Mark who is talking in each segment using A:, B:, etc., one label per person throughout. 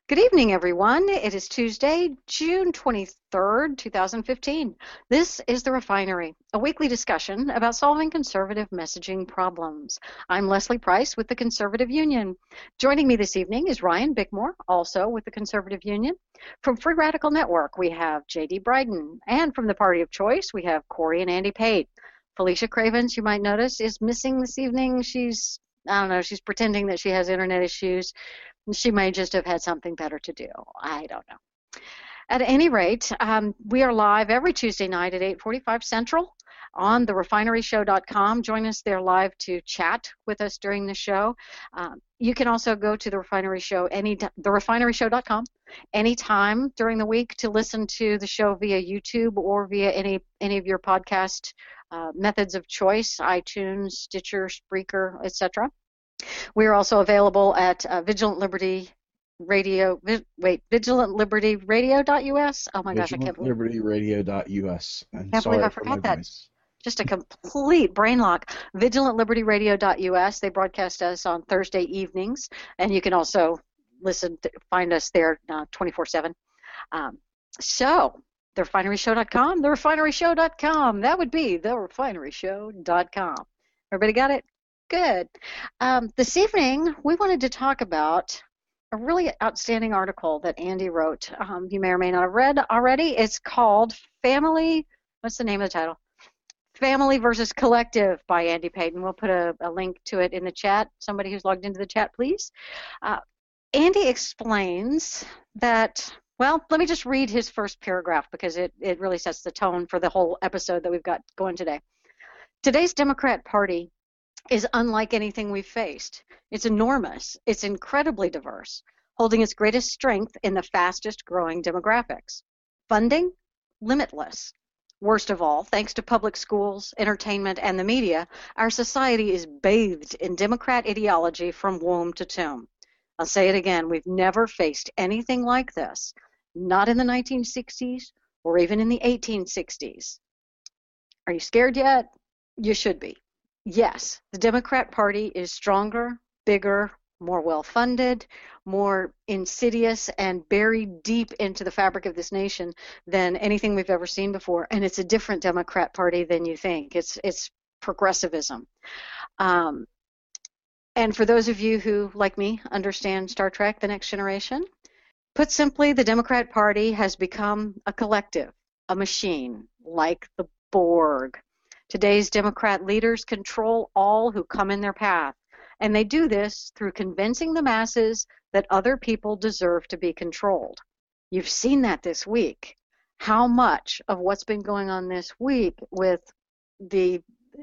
A: Good evening, everyone. It is Tuesday, June 23rd, 2015. This is The Refinery, a weekly discussion about solving conservative messaging problems. I'm Leslie Price with the Conservative Union. Joining me this evening is Ryan Bickmore, also with the Conservative Union. From Free Radical Network, we have J.D. Bryden. And from the Party of Choice, we have Corey and Andy Pate. Felicia Cravens, you might notice, is missing this evening. She's pretending that she has internet issues. She may just have had something better to do. I don't know. At any rate, we are live every Tuesday night at 8:45 Central on therefineryshow.com. Join us there live to chat with us during the show. You can also go to The Refinery Show, therefineryshow.com, anytime during the week to listen to the show via YouTube or via any of your podcast methods of choice, iTunes, Stitcher, Spreaker, etc. We are also available at Vigilant Liberty Radio. VigilantLibertyRadio.us. Oh my gosh, I can't believe
B: VigilantLibertyRadio.us.
A: I forgot that. Just a complete brain lock. VigilantLibertyRadio.us. They broadcast us on Thursday evenings, and you can also find us there 24/7. So, therefineryshow.com, therefineryshow.com. That would be therefineryshow.com. Everybody got it? Good. This evening, we wanted to talk about a really outstanding article that Andy wrote. You may or may not have read already. It's called what's the name of the title? Family versus Collective by Andy Payton. We'll put a link to it in the chat. Somebody who's logged into the chat, please. Andy explains that, well, let me just read his first paragraph because it really sets the tone for the whole episode that we've got going today. Today's Democrat Party is unlike anything we've faced. It's enormous. It's incredibly diverse, holding its greatest strength in the fastest growing demographics. Funding? Limitless. Worst of all, thanks to public schools, entertainment, and the media, our society is bathed in Democrat ideology from womb to tomb. I'll say it again, we've never faced anything like this, not in the 1960s or even in the 1860s. Are you scared yet? You should be. Yes, the Democrat Party is stronger, bigger, more well-funded, more insidious, and buried deep into the fabric of this nation than anything we've ever seen before. And it's a different Democrat Party than you think. It's progressivism. And for those of you who, like me, understand Star Trek: The Next Generation, put simply, the Democrat Party has become a collective, a machine, like the Borg. Today's Democrat leaders control all who come in their path, and they do this through convincing the masses that other people deserve to be controlled. You've seen that this week. How much of what's been going on this week with the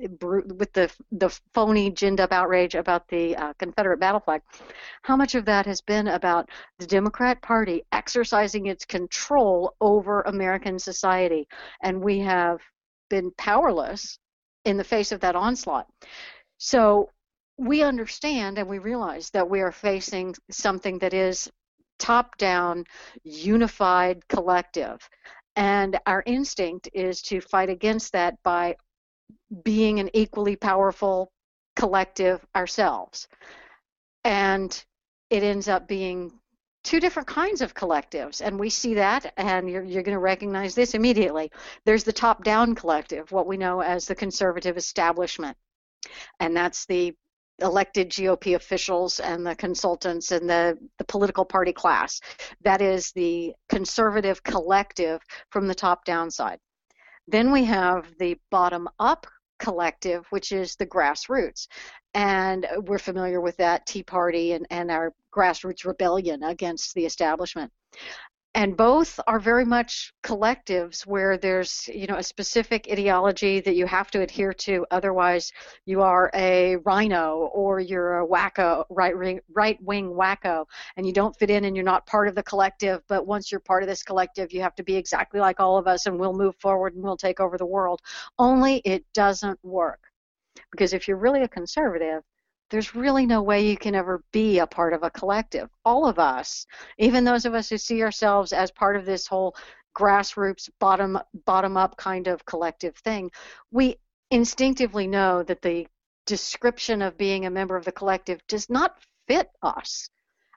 A: phony ginned-up outrage about the Confederate battle flag, how much of that has been about the Democrat Party exercising its control over American society, and we have been powerless in the face of that onslaught. So we understand and we realize that we are facing something that is top-down, unified, collective. And our instinct is to fight against that by being an equally powerful collective ourselves. And it ends up being two different kinds of collectives, and we see that, and you're going to recognize this immediately. There's the top-down collective, what we know as the conservative establishment, and that's the elected GOP officials and the consultants and the political party class. That is the conservative collective from the top-down side. Then we have the bottom-up collective, which is the grassroots. And we're familiar with that, Tea Party and our grassroots rebellion against the establishment. And both are very much collectives where there's, a specific ideology that you have to adhere to. Otherwise, you are a rhino or you're a wacko, right-wing wacko, and you don't fit in and you're not part of the collective. But once you're part of this collective, you have to be exactly like all of us and we'll move forward and we'll take over the world. Only it doesn't work. Because if you're really a conservative, there's really no way you can ever be a part of a collective. All of us, even those of us who see ourselves as part of this whole grassroots, bottom-up kind of collective thing, we instinctively know that the description of being a member of the collective does not fit us.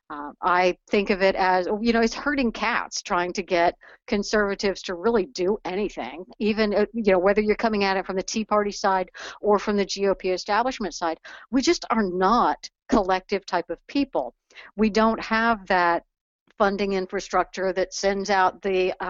A: I think of it as, it's herding cats trying to get conservatives to really do anything, even, whether you're coming at it from the Tea Party side or from the GOP establishment side. We just are not collective type of people. We don't have that funding infrastructure that sends out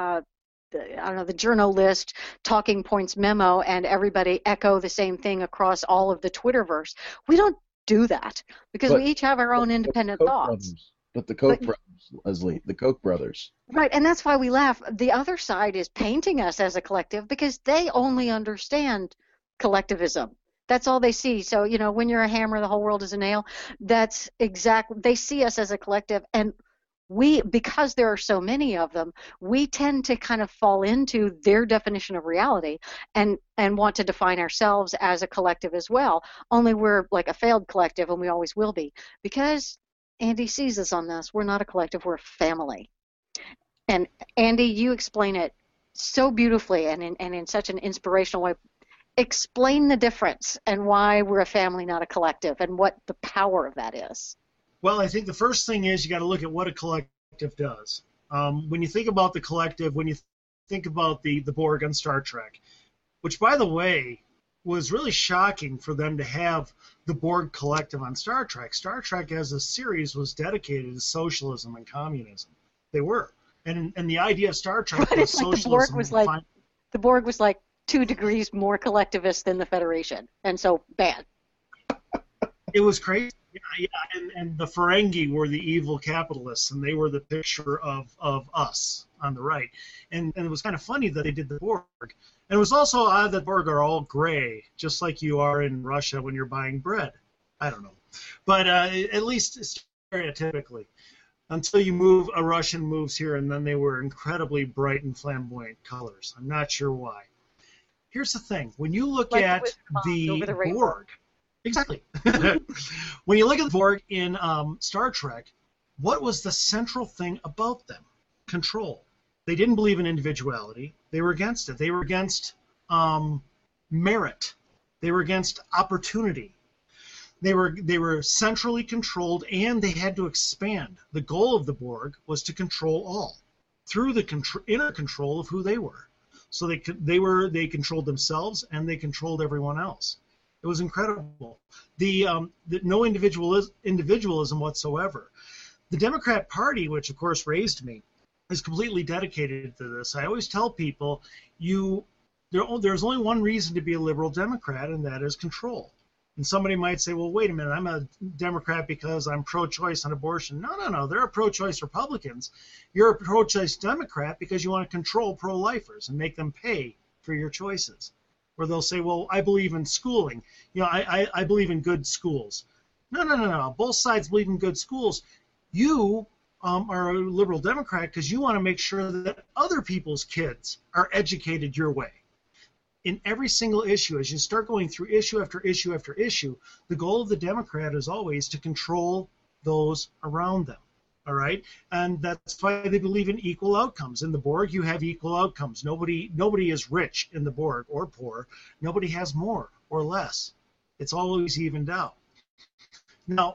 A: I don't know, the journal list, talking points memo, and everybody echo the same thing across all of the Twitterverse. We don't do that because we each have our own independent thoughts.
B: But the Koch brothers, Leslie, the Koch brothers.
A: Right, and that's why we laugh. The other side is painting us as a collective because they only understand collectivism. That's all they see. So, when you're a hammer, the whole world is a nail. That's exactly, they see us as a collective, and because there are so many of them, we tend to kind of fall into their definition of reality and want to define ourselves as a collective as well. Only we're like a failed collective, and we always will be, because Andy sees us on this. We're not a collective, we're a family. And Andy, you explain it so beautifully and in such an inspirational way. Explain the difference and why we're a family, not a collective, and what the power of that is.
C: Well, I think the first thing is you got to look at what a collective does. When you think about the collective, when you think about the Borg on Star Trek, which, by the way, was really shocking for them to have the Borg collective on Star Trek. Star Trek as a series was dedicated to socialism and communism. They were. And the idea of Star Trek was socialism.
A: The Borg was like 2 degrees more collectivist than the Federation, and so bad.
C: It was crazy. Yeah, and the Ferengi were the evil capitalists, and they were the picture of us on the right. And it was kind of funny that they did the Borg. And it was also odd that Borg are all gray, just like you are in Russia when you're buying bread. I don't know. But at least stereotypically. Until a Russian moves here, and then they were incredibly bright and flamboyant colors. I'm not sure why. Here's the thing. When you look at the Borg... Exactly. When you look at the Borg in Star Trek, what was the central thing about them? Control. They didn't believe in individuality. They were against it. They were against merit. They were against opportunity. They were centrally controlled, and they had to expand. The goal of the Borg was to control all through the inner control of who they were. So they controlled themselves, and they controlled everyone else. It was incredible. No individualism whatsoever. The Democrat Party, which of course raised me, is completely dedicated to this. I always tell people, there's only one reason to be a liberal Democrat, and that is control. And somebody might say, well, wait a minute, I'm a Democrat because I'm pro-choice on abortion. No. There are pro-choice Republicans. You're a pro-choice Democrat because you want to control pro-lifers and make them pay for your choices. Or they'll say, well, I believe in schooling. I believe in good schools. No. Both sides believe in good schools. You are a liberal Democrat because you want to make sure that other people's kids are educated your way. In every single issue, as you start going through issue after issue after issue, the goal of the Democrat is always to control those around them. All right, and that's why they believe in equal outcomes. In the Borg, you have equal outcomes. Nobody is rich in the Borg or poor. Nobody has more or less. It's always evened out. Now,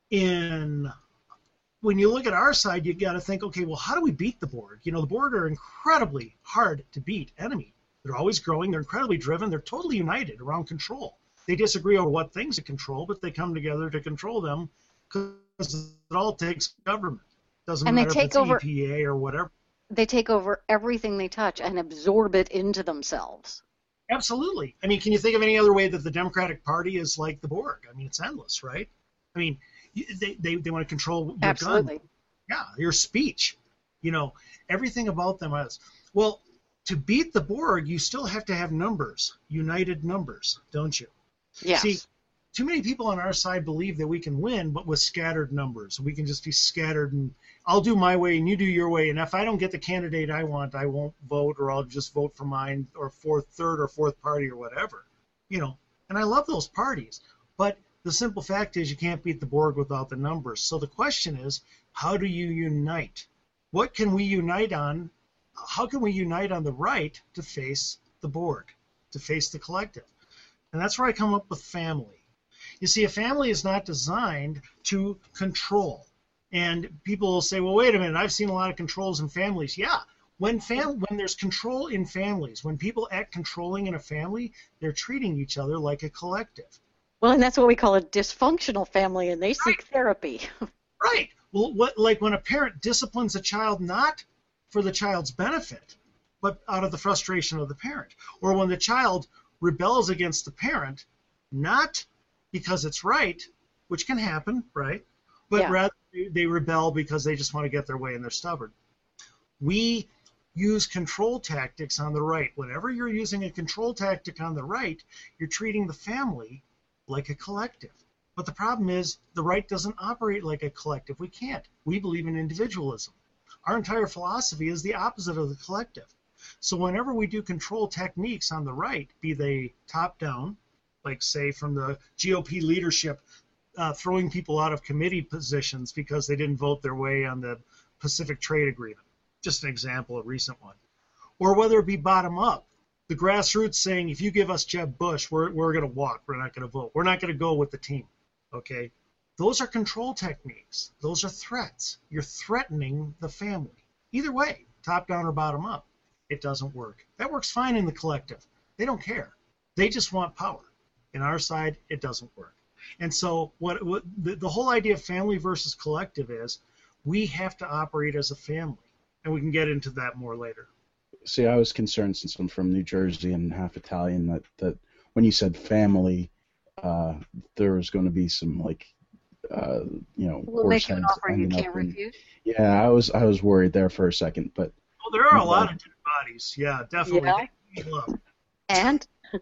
C: when you look at our side, you got to think, okay, well, how do we beat the Borg? The Borg are incredibly hard to beat enemy. They're always growing. They're incredibly driven. They're totally united around control. They disagree over what things to control, but they come together to control them because it all takes government. Doesn't matter if it's EPA or whatever.
A: They take over everything they touch and absorb it into themselves.
C: Absolutely. I mean, can you think of any other way that the Democratic Party is like the Borg? I mean, it's endless, right? I mean, they want to control your
A: Absolutely.
C: gun. Yeah, your speech. Everything about them is. Well, to beat the Borg, you still have to have numbers, united numbers, don't you?
A: Yes.
C: See, too many people on our side believe that we can win, but with scattered numbers. We can just be scattered, and I'll do my way and you do your way. And if I don't get the candidate I want, I won't vote, or I'll just vote for mine, or third or fourth party or whatever. And I love those parties. But the simple fact is you can't beat the Borg without the numbers. So the question is, how do you unite? What can we unite on? How can we unite on the right to face the Borg, to face the collective? And that's where I come up with family. You see, a family is not designed to control. And people will say, well, wait a minute, I've seen a lot of controls in families. Yeah, when there's control in families, when people act controlling in a family, they're treating each other like a collective.
A: Well, and that's what we call a dysfunctional family, and they seek therapy.
C: Right. Well, like when a parent disciplines a child not for the child's benefit, but out of the frustration of the parent, or when the child rebels against the parent, not because it's right, which can happen, right? But rather they rebel because they just want to get their way and they're stubborn. We use control tactics on the right. Whenever you're using a control tactic on the right, you're treating the family like a collective. But the problem is the right doesn't operate like a collective. We can't. We believe in individualism. Our entire philosophy is the opposite of the collective. So whenever we do control techniques on the right, be they top-down, like say from the GOP leadership throwing people out of committee positions because they didn't vote their way on the Pacific Trade Agreement, just an example, a recent one, or whether it be bottom-up, the grassroots saying, if you give us Jeb Bush, we're going to walk, we're not going to vote, we're not going to go with the team, okay? Those are control techniques. Those are threats. You're threatening the family. Either way, top-down or bottom-up, it doesn't work. That works fine in the collective. They don't care. They just want power. In our side, it doesn't work. And so what the whole idea of family versus collective is we have to operate as a family. And we can get into that more later.
B: See, I was concerned, since I'm from New Jersey and half Italian, that when you said family, there was going to be some, like,
A: we'll make you an offer you can't refuse.
B: Yeah, I was worried there for a second, but
C: there are a lot of dead bodies. Yeah, definitely.
A: Yeah.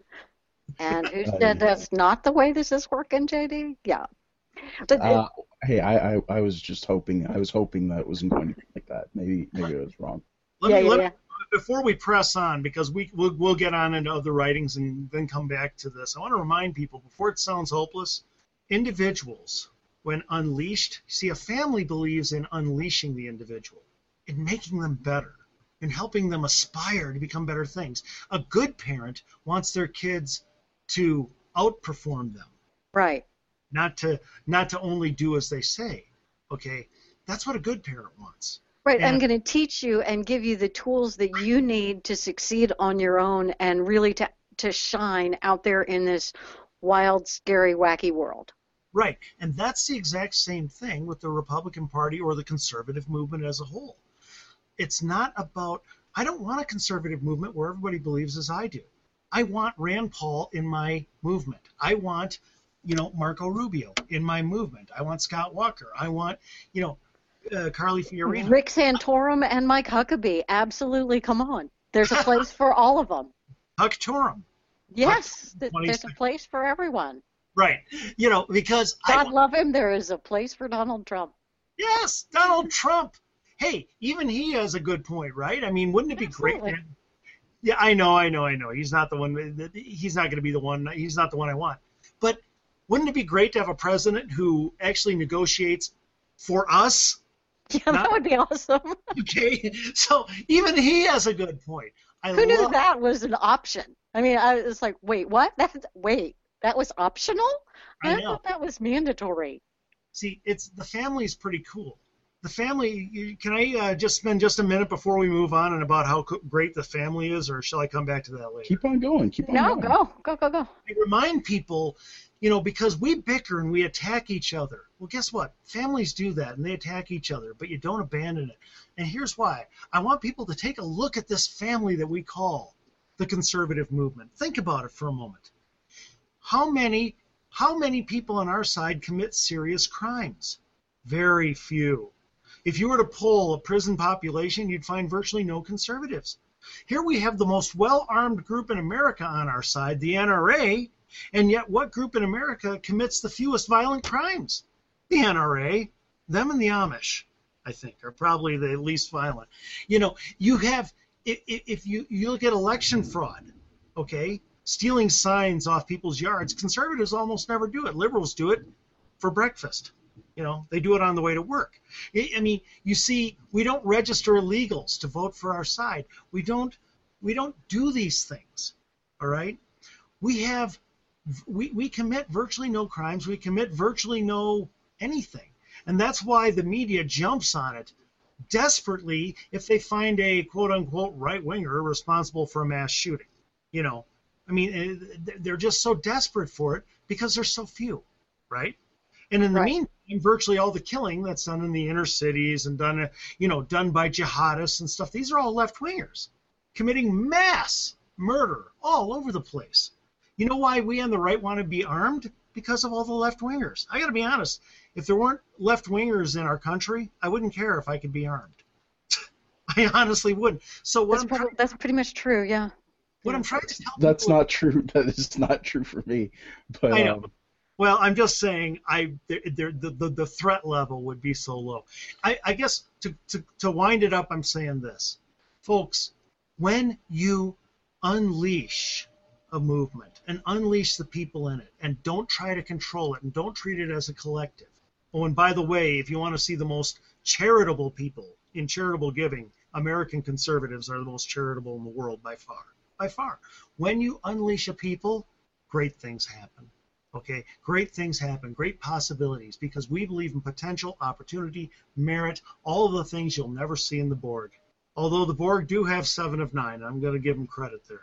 A: And who said that's not the way this is working, JD? Yeah. But
B: hey, I was just hoping. I was hoping that it wasn't going to be like that. Maybe I was wrong.
C: Before we press on, because we'll get on into other writings and then come back to this, I want to remind people, before it sounds hopeless, individuals, when unleashed, see, a family believes in unleashing the individual, in making them better, in helping them aspire to become better things. A good parent wants their kids to outperform them.
A: Right.
C: Not to only do as they say. Okay? That's what a good parent wants.
A: Right. I'm going to teach you and give you the tools that you need to succeed on your own and really to shine out there in this wild, scary, wacky world.
C: Right. And that's the exact same thing with the Republican Party or the conservative movement as a whole. It's not about, I don't want a conservative movement where everybody believes as I do. I want Rand Paul in my movement. I want, Marco Rubio in my movement. I want Scott Walker. I want, Carly Fiorina.
A: Rick Santorum and Mike Huckabee. Absolutely. Come on. There's a place for all of them.
C: Hucktorum.
A: Yes. There's a place for everyone.
C: Right. Because
A: God love him. There is a place for Donald Trump.
C: Yes. Donald Trump. Hey, even he has a good point, right? I mean, wouldn't it be great? Yeah, I know. He's not the one. He's not going to be the one. He's not the one I want. But wouldn't it be great to have a president who actually negotiates for us?
A: Yeah, that would be awesome.
C: Okay, so even he has a good point.
A: Who knew that was an option? I mean, I was like, wait, what? That was optional? I thought that was mandatory.
C: See, the family's pretty cool. The family, can I just spend just a minute before we move on and about how great the family is, or shall I come back to that later?
B: Keep on going.
A: No, go.
C: I remind people, because we bicker and we attack each other. Well, guess what? Families do that, and they attack each other, but you don't abandon it. And here's why. I want people to take a look at this family that we call the conservative movement. Think about it for a moment. How many people on our side commit serious crimes? Very few. If you were to poll a prison population, you'd find virtually no conservatives. Here we have the most well-armed group in America on our side, the NRA, and yet what group in America commits the fewest violent crimes? The NRA. Them and the Amish, I think, are probably the least violent. You have, if you look at election fraud, okay, stealing signs off people's yards, conservatives almost never do it. Liberals do it for breakfast. They do it on the way to work. I mean, you see, we don't register illegals to vote for our side. We don't do these things, all right? We commit virtually no crimes. We commit virtually no anything. And that's why the media jumps on it desperately if they find a quote-unquote right-winger responsible for a mass shooting. You know, I mean, they're just so desperate for it because there's so few, right? And in the meantime, virtually all the killing that's done in the inner cities and done by jihadists and stuff, these are all left-wingers committing mass murder all over the place. You know why we on the right want to be armed? Because of all the left-wingers. I got to be honest. If there weren't left-wingers in our country, I wouldn't care if I could be armed. I honestly wouldn't. So
A: that's pretty much true, yeah.
C: What I'm trying to tell
B: that's
C: people,
B: not true. That is not true for me. But
C: I know. Well, I'm just saying, the threat level would be so low. I guess to wind it up, I'm saying this, folks. When you unleash a movement and unleash the people in it, and don't try to control it, and don't treat it as a collective. Oh, and by the way, if you want to see the most charitable people in charitable giving, American conservatives are the most charitable in the world by far. By far. When you unleash a people, great things happen. Okay, great things happen, great possibilities, because we believe in potential, opportunity, merit, all of the things you'll never see in the Borg. Although the Borg do have 7 of 9, I'm going to give them credit there.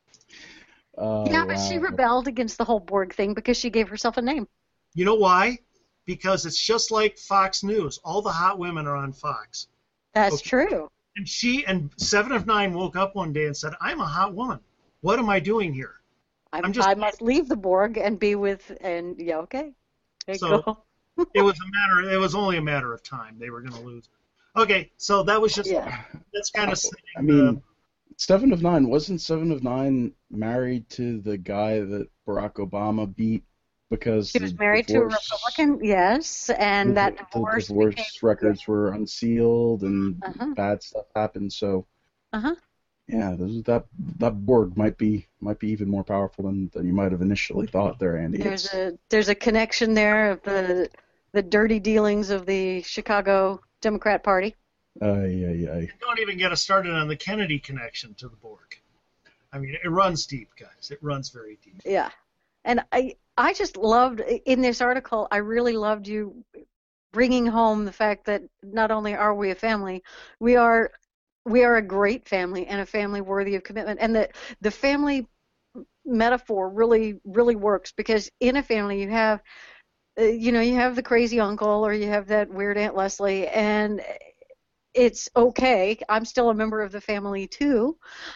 A: Yeah, but she rebelled against the whole Borg thing because she gave herself a name.
C: You know why? Because it's just like Fox News. All the hot women are on Fox.
A: That's true.
C: And she and 7 of 9 woke up one day and said, "I'm a hot woman. What am I doing here?
A: I must leave the Borg and be with." And yeah, okay. There you go.
C: It was only a matter of time. They were going to lose. Okay, so that was just that's kind of saying.
B: I mean, 7 of 9 wasn't 7 of 9 married to the guy that Barack Obama beat because
A: she was married to a Republican, yes, and that
B: divorce records were unsealed and bad stuff happened. So, yeah, that Borg might be even more powerful than you might have initially thought there, Andy.
A: There's a connection there of the dirty dealings of the Chicago Democrat Party.
C: Don't even get us started on the Kennedy connection to the Borg. I mean, it runs deep, guys. It runs very deep.
A: Yeah, and I just loved in this article. I really loved you bringing home the fact that not only are we a family, we are a great family and a family worthy of commitment. And the family metaphor really works because in a family you have. You have the crazy uncle or you have that weird Aunt Leslie, and it's okay. I'm still a member of the family too,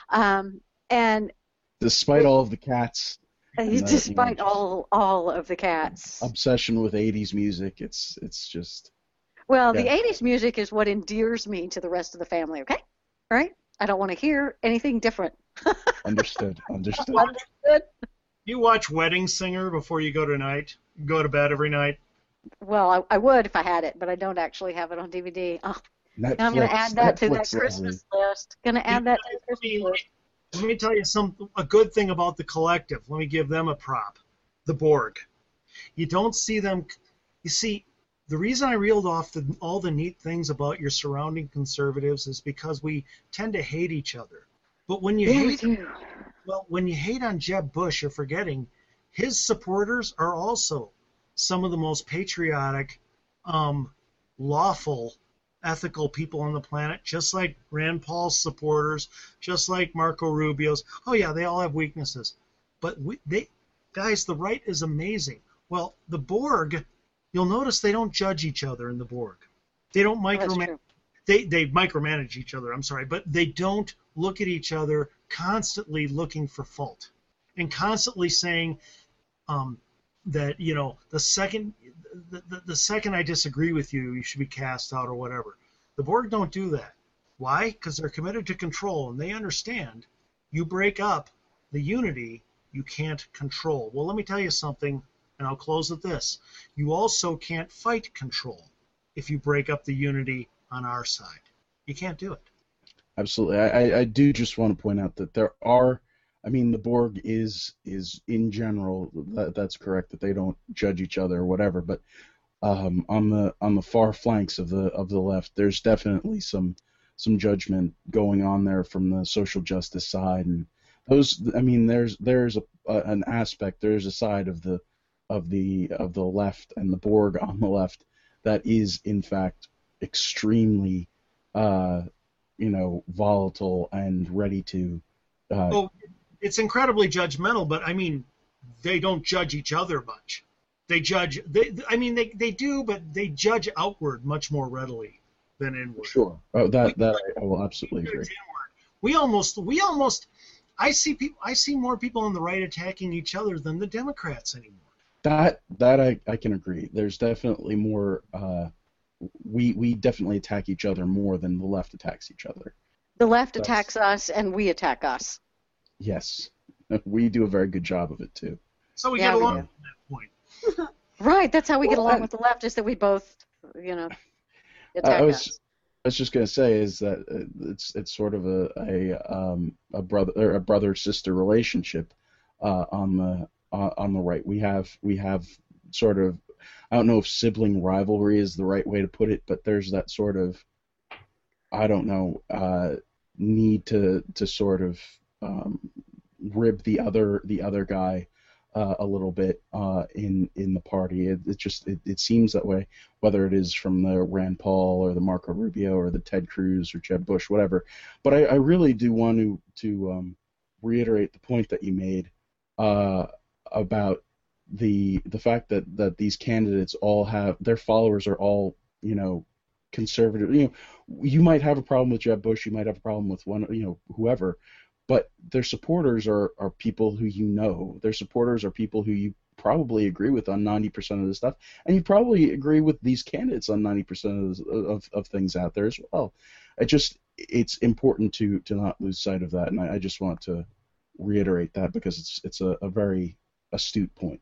A: and
B: despite all of the cats,
A: despite all of the cats,
B: obsession with 80s music, it's just.
A: Well, the 80s music is what endears me to the rest of the family. Okay, all right. I don't want to hear anything different.
B: Understood.
C: You watch Wedding Singer before you go to bed every night?
A: Well, I would if I had it, but I don't actually have it on DVD. Oh, I'm going to add that to that Christmas list. Going to add that to the Christmas list.
C: Let me tell you a good thing about the collective. Let me give them a prop. The Borg. You don't see them. You see, the reason I reeled off all the neat things about your surrounding conservatives is because we tend to hate each other. But when you when you hate on Jeb Bush, you're forgetting his supporters are also some of the most patriotic, lawful, ethical people on the planet, just like Rand Paul's supporters, just like Marco Rubio's. Oh, yeah, they all have weaknesses. But guys, the right is amazing. Well, the Borg, you'll notice they don't judge each other in the Borg. They don't micromanage. They micromanage each other, I'm sorry, but they don't look at each other constantly looking for fault and constantly saying that, the second I disagree with you, you should be cast out or whatever. The Borg don't do that. Why? Because they're committed to control, and they understand you break up the unity, you can't control. Well, let me tell you something, and I'll close with this. You also can't fight control if you break up the unity on our side. You can't do it.
B: Absolutely. I do just want to point out that there are, the Borg is in general, that's correct, that they don't judge each other or whatever, but on the far flanks of the left, there's definitely some judgment going on there from the social justice side, and those, there's an aspect, there's a side of the left and the Borg on the left that is in fact extremely, volatile and ready to.
C: Well, it's incredibly judgmental, but I mean, they don't judge each other much. They judge. They do, but they judge outward much more readily than inward.
B: Sure. Oh, I will absolutely agree.
C: We almost. I see more people on the right attacking each other than the Democrats anymore.
B: That I can agree. There's definitely more. We definitely attack each other more than the left attacks each other.
A: The left attacks us, and we attack us.
B: Yes, we do a very good job of it tw
C: So we get along at that point.
A: Right. That's how we get along with the left, is that we both, attack us.
B: I was just going to say is that it's sort of a brother sister relationship on the right. We have sort of, I don't know if sibling rivalry is the right way to put it, but there's that sort of, I don't know, need to sort of rib the other guy a little bit in the party. It seems that way, whether it is from the Rand Paul or the Marco Rubio or the Ted Cruz or Jeb Bush, whatever. But I really do want to reiterate the point that you made about the fact that these candidates all have, their followers are all conservative. You might have a problem with Jeb Bush, you might have a problem with whoever. But their supporters are people who their supporters are people who you probably agree with on 90% of the stuff, and you probably agree with these candidates on 90% of things out there as well. It's important to not lose sight of that, and I just want to reiterate that because it's a very astute point.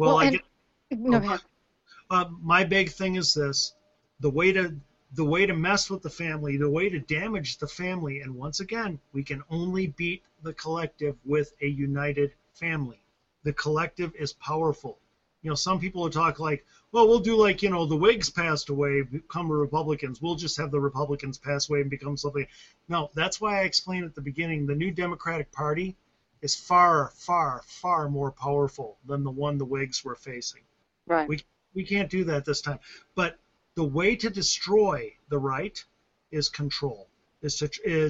C: My big thing is this: the way to mess with the family, the way to damage the family, and once again, we can only beat the collective with a united family. The collective is powerful. Some people will talk like, well, we'll do like, the Whigs passed away, become Republicans. We'll just have the Republicans pass away and become something. No, that's why I explained at the beginning, the new Democratic Party is far, far, far more powerful than the one the Whigs were facing.
A: Right.
C: We can't do that this time. But the way to destroy the right is control. Is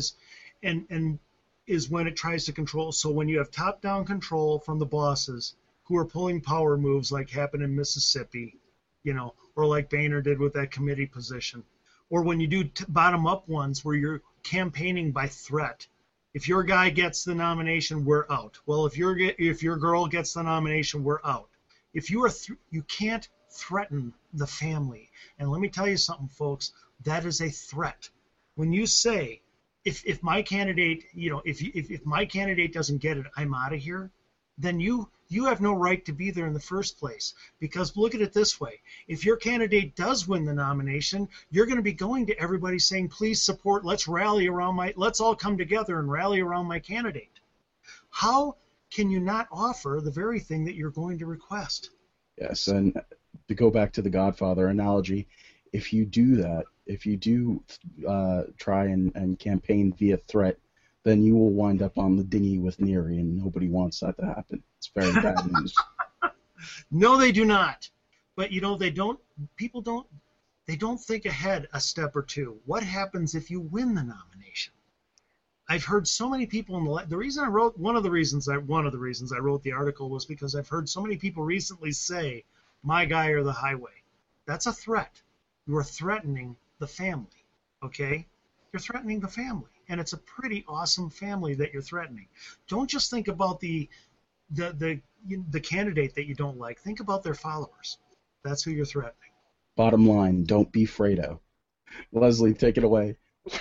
C: when it tries to control. So when you have top-down control from the bosses who are pulling power moves like happened in Mississippi, or like Boehner did with that committee position, or when you do bottom-up ones where you're campaigning by threat. If your guy gets the nomination, we're out. Well, if your girl gets the nomination, we're out. If you can't threaten the family. And let me tell you something, folks, that is a threat. When you say, if my candidate, if my candidate doesn't get it, I'm out of here, then you have no right to be there in the first place. Because look at it this way. If your candidate does win the nomination, you're going to be going to everybody saying, please support, let's all come together and rally around my candidate. How can you not offer the very thing that you're going to request?
B: Yes, and to go back to the Godfather analogy, if you do that, if you do try and campaign via threat, then you will wind up on the dinghy with Neary, and nobody wants that to happen. It's very bad news.
C: No, they do not. But people don't think ahead a step or two. What happens if you win the nomination? I've heard so many people one of the reasons I wrote the article was because I've heard so many people recently say, my guy or the highway. That's a threat. You are threatening the family, okay? You're threatening the family, and it's a pretty awesome family that you're threatening. Don't just think about the candidate that you don't like. Think about their followers. That's who you're threatening.
B: Bottom line, don't be Fredo. Leslie, take it away.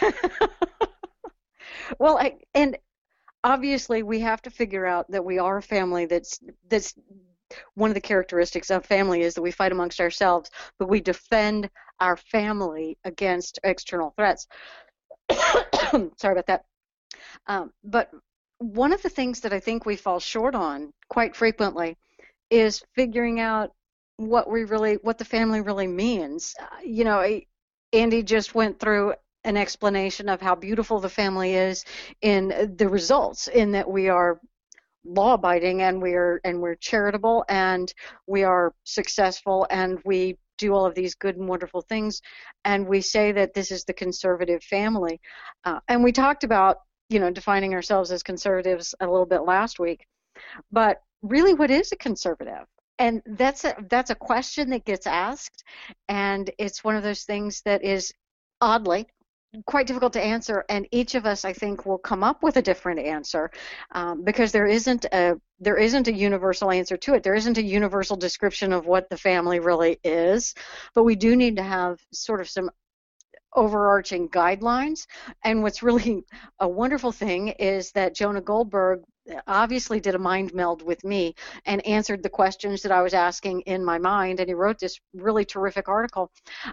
A: Well, and obviously we have to figure out that we are a family that's one of the characteristics of family is that we fight amongst ourselves, but we defend our family against external threats. Sorry about that. But one of the things that I think we fall short on quite frequently is figuring out what the family really means. Andy just went through an explanation of how beautiful the family is in the results, in that we are law-abiding and we're charitable and we are successful and we do all of these good and wonderful things, and we say that this is the conservative family. And we talked about, defining ourselves as conservatives a little bit last week. But really, what is a conservative? And that's a question that gets asked, and it's one of those things that is oddly quite difficult to answer, and each of us, I think, will come up with a different answer, because there isn't a universal answer to it. There isn't a universal description of what the family really is, but we do need to have sort of some overarching guidelines. And what's really a wonderful thing is that Jonah Goldberg obviously did a mind meld with me and answered the questions that I was asking in my mind, and he wrote this really terrific article.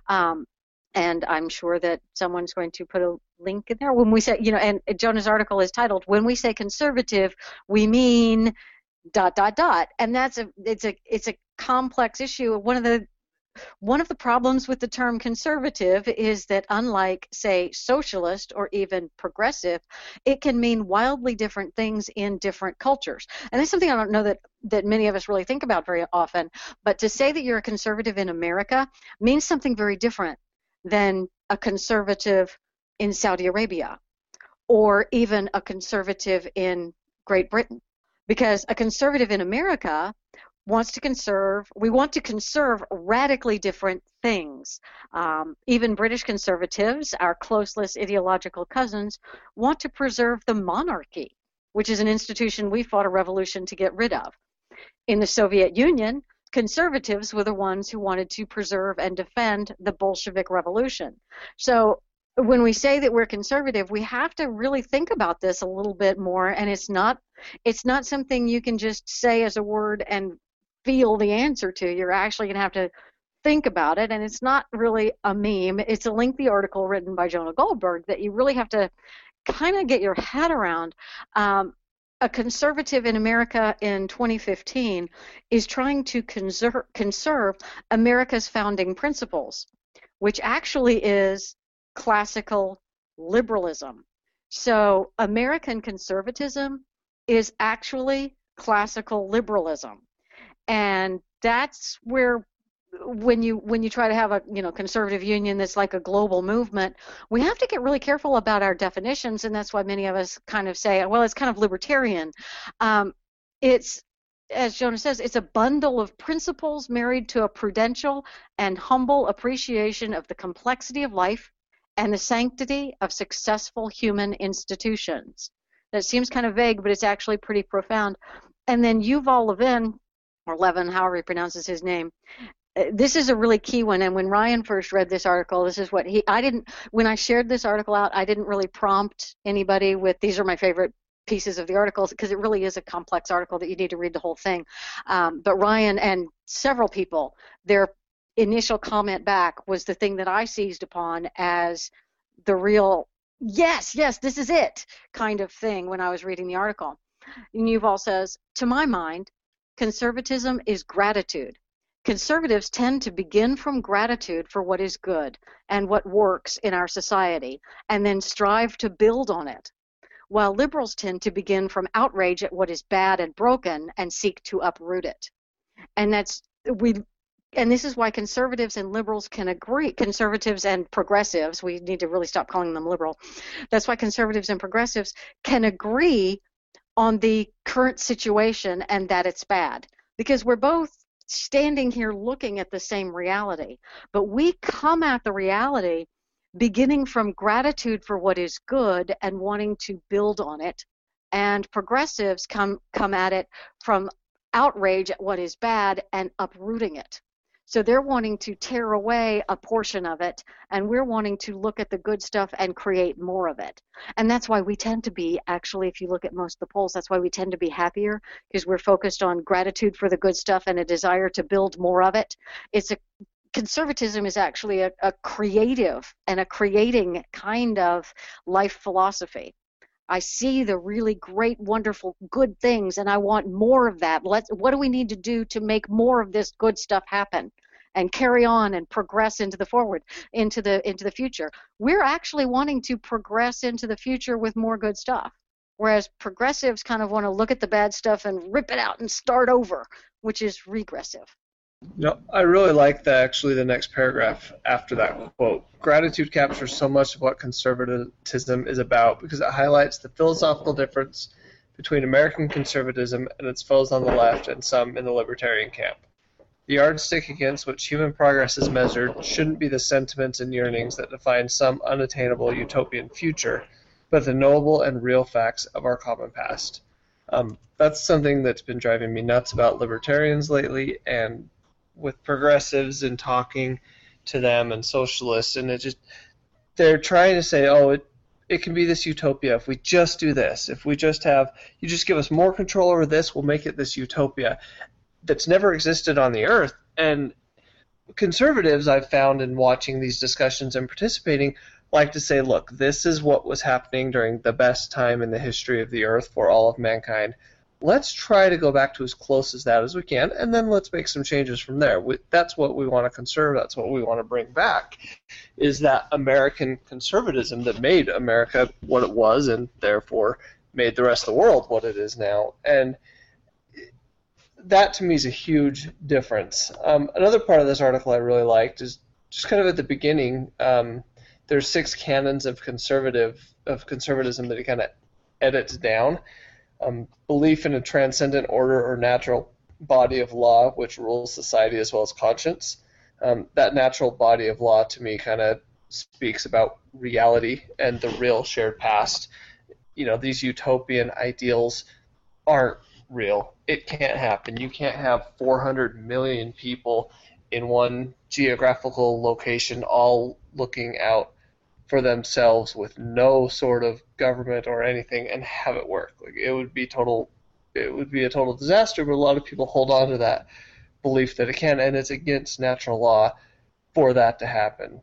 A: And I'm sure that someone's going to put a link in there. When we say, and Jonah's article is titled, "When we say conservative, we mean ... And it's a complex issue. One of the problems with the term conservative is that, unlike, say, socialist or even progressive, it can mean wildly different things in different cultures. And that's something I don't know that many of us really think about very often. But to say that you're a conservative in America means something very different than a conservative in Saudi Arabia or even a conservative in Great Britain. Because a conservative in America we want to conserve radically different things. Even British conservatives, our closeless ideological cousins, want to preserve the monarchy, which is an institution we fought a revolution to get rid of. In the Soviet Union, conservatives were the ones who wanted to preserve and defend the Bolshevik Revolution. So when we say that we're conservative, we have to really think about this a little bit more, and it's not something you can just say as a word and feel the answer to. You're actually going to have to think about it, and it's not really a meme. It's a lengthy article written by Jonah Goldberg that you really have to kind of get your head around. A conservative in America in 2015 is trying to conserve America's founding principles, which actually is classical liberalism. So American conservatism is actually classical liberalism. And that's where, when you try to have a conservative union that's like a global movement, we have to get really careful about our definitions, and that's why many of us kind of say, well, it's kind of libertarian. It's, as Jonah says, it's a bundle of principles married to a prudential and humble appreciation of the complexity of life and the sanctity of successful human institutions. That seems kind of vague, but it's actually pretty profound. And then Yuval Levin, or Levin, however he pronounces his name, this is a really key one. And when Ryan first read this article, this is what when I shared this article out, I didn't really prompt anybody with, these are my favorite pieces of the articles, because it really is a complex article that you need to read the whole thing. But Ryan and several people, their initial comment back was the thing that I seized upon as the real, yes, this is it kind of thing when I was reading the article. And Yuval says, to my mind, conservatism is gratitude. Conservatives tend to begin from gratitude for what is good and what works in our society, and then strive to build on it, while liberals tend to begin from outrage at what is bad and broken and seek to uproot it. And this is why conservatives and liberals can agree. Conservatives and progressives, we need to really stop calling them liberal. That's why conservatives and progressives can agree on the current situation and that it's bad, because we're both standing here looking at the same reality, but we come at the reality beginning from gratitude for what is good and wanting to build on it, and progressives come at it from outrage at what is bad and uprooting it. So they're wanting to tear away a portion of it, and we're wanting to look at the good stuff and create more of it. And that's why we tend to be, actually, if you look at most of the polls, that's why we tend to be happier, because we're focused on gratitude for the good stuff and a desire to build more of it. Conservatism is actually a creative and a creating kind of life philosophy. I see the really great, wonderful, good things, and I want more of that. What do we need to do to make more of this good stuff happen and carry on and progress into the future? We're actually wanting to progress into the future with more good stuff, whereas progressives kind of want to look at the bad stuff and rip it out and start over, which is regressive.
D: No, I really like the next paragraph after that quote. Gratitude captures so much of what conservatism is about because it highlights the philosophical difference between American conservatism and its foes on the left and some in the libertarian camp. The yardstick against which human progress is measured shouldn't be the sentiments and yearnings that define some unattainable utopian future, but the knowable and real facts of our common past. That's something that's been driving me nuts about libertarians lately, and with progressives and talking to them and socialists, and they're trying to say, oh, it can be this utopia if we just do this. If we just you just give us more control over this, we'll make it this utopia that's never existed on the earth. And conservatives, I've found in watching these discussions and participating, like to say, look, this is what was happening during the best time in the history of the earth for all of mankind. Let's try to go back to as close as that as we can, and then let's make some changes from there. That's what we want to conserve. That's what we want to bring back, is that American conservatism that made America what it was and therefore made the rest of the world what it is now. And that, to me, is a huge difference. Another part of this article I really liked is just kind of at the beginning, there's 6 canons of conservatism that he kind of edits down. Belief in a transcendent order or natural body of law which rules society as well as conscience. That natural body of law, to me, kind of speaks about reality and the real shared past. You know, these utopian ideals aren't real. It can't happen. You can't have 400 million people in one geographical location all looking out for themselves with no sort of government or anything and have it work. Like, it would be a total disaster, but a lot of people hold on to that belief that it can, and it's against natural law for that to happen.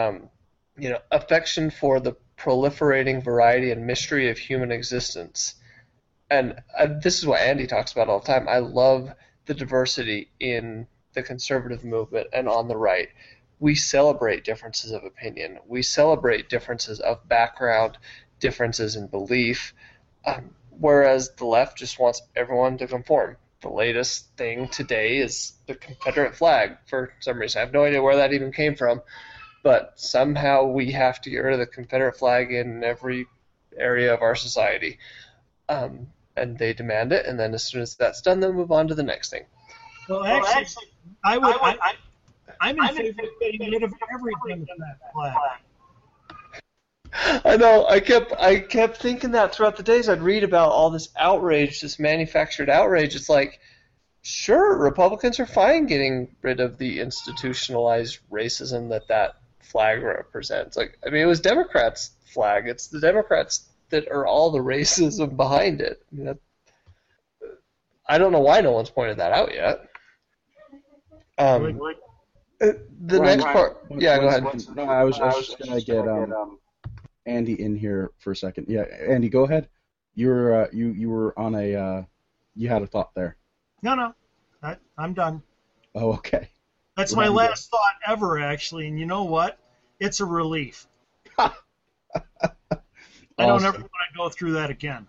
D: Affection for the proliferating variety and mystery of human existence. And this is what Andy talks about all the time. I love the diversity in the conservative movement and on the right. We celebrate differences of opinion. We celebrate differences of background, differences in belief, whereas the left just wants everyone to conform. The latest thing today is the Confederate flag for some reason. I have no idea where that even came from, but somehow we have to get rid of the Confederate flag in every area of our society. And they demand it, and then as soon as that's done, they'll move on to the next thing.
C: Well, actually, I'm in favor of getting rid of every Democrat flag.
D: I know. I kept thinking that throughout the days. I'd read about all this outrage, this manufactured outrage. It's like, sure, Republicans are fine getting rid of the institutionalized racism that flag represents. Like, I mean, it was Democrats' flag. It's the Democrats that are all the racism behind it. I mean, I don't know why no one's pointed that out yet. The next part. Yeah, go ahead.
B: No, I was just gonna get Andy in here for a second. Yeah, Andy, go ahead. You were on you had a thought there.
C: No, I'm done.
B: Oh, okay.
C: That's my last thought ever, actually. And you know what? It's a relief. I don't ever want to go through that again.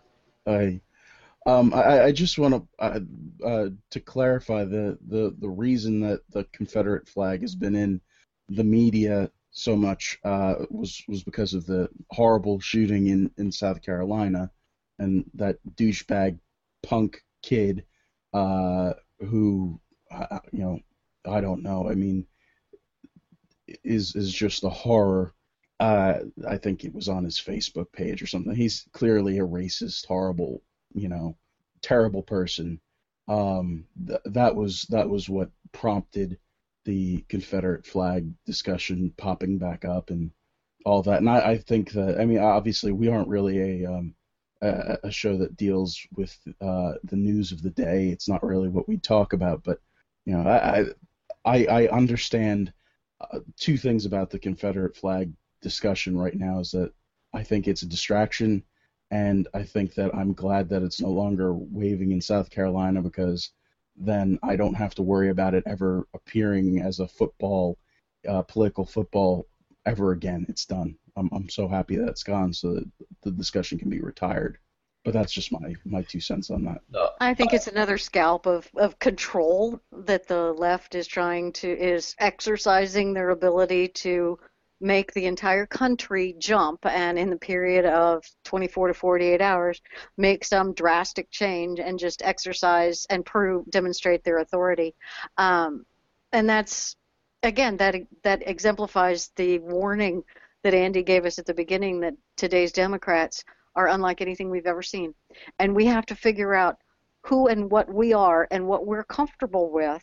B: I just want to clarify the reason that the Confederate flag has been in the media so much was because of the horrible shooting in South Carolina, and that douchebag punk kid who I don't know. I mean, is just a horror. I think it was on his Facebook page or something. He's clearly a racist, horrible, terrible person. That was what prompted the Confederate flag discussion popping back up and all that. And I think that, I mean, obviously we aren't really a show that deals with the news of the day. It's not really what we talk about. But I understand two things about the Confederate flag discussion right now. Is that I think it's a distraction, and I think that I'm glad that it's no longer waving in South Carolina, because then I don't have to worry about it ever appearing as a political football ever again. It's done. I'm so happy that it's gone, so that the discussion can be retired. But that's just my 2 cents on that.
A: I think it's another scalp of control that the left is exercising their ability to make the entire country jump, and in the period of 24 to 48 hours make some drastic change and just exercise and demonstrate their authority. And that's, again, that exemplifies the warning that Andy gave us at the beginning, that today's Democrats are unlike anything we've ever seen. And we have to figure out who and what we are and what we're comfortable with.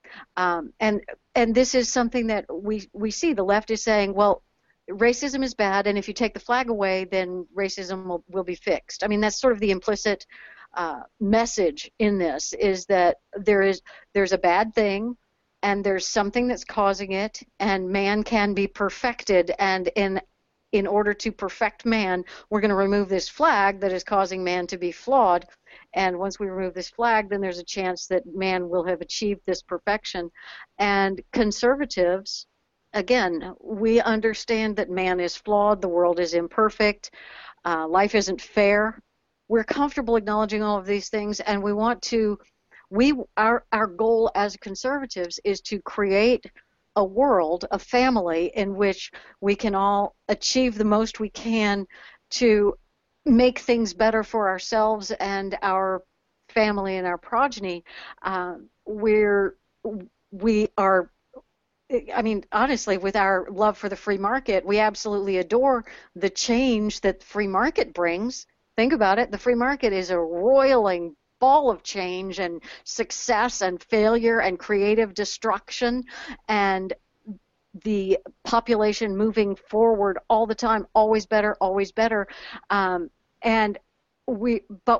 A: And this is something that we see. The left is saying, well, racism is bad, and if you take the flag away, then racism will be fixed. I mean, that's sort of the implicit message in this, is that there's a bad thing, and there's something that's causing it, and man can be perfected, and in order to perfect man, we're going to remove this flag that is causing man to be flawed. And once we remove this flag, then there's a chance that man will have achieved this perfection. And conservatives, again, we understand that man is flawed, the world is imperfect, life isn't fair. We're comfortable acknowledging all of these things, and we want to, our goal as conservatives is to create a world, a family, in which we can all achieve the most we can to make things better for ourselves and our family and our progeny. We are, I mean, honestly, with our love for the free market, we absolutely adore the change that the free market brings. Think about it. The free market is a roiling ball of change and success and failure and creative destruction, and the population moving forward all the time, always better, always better. And we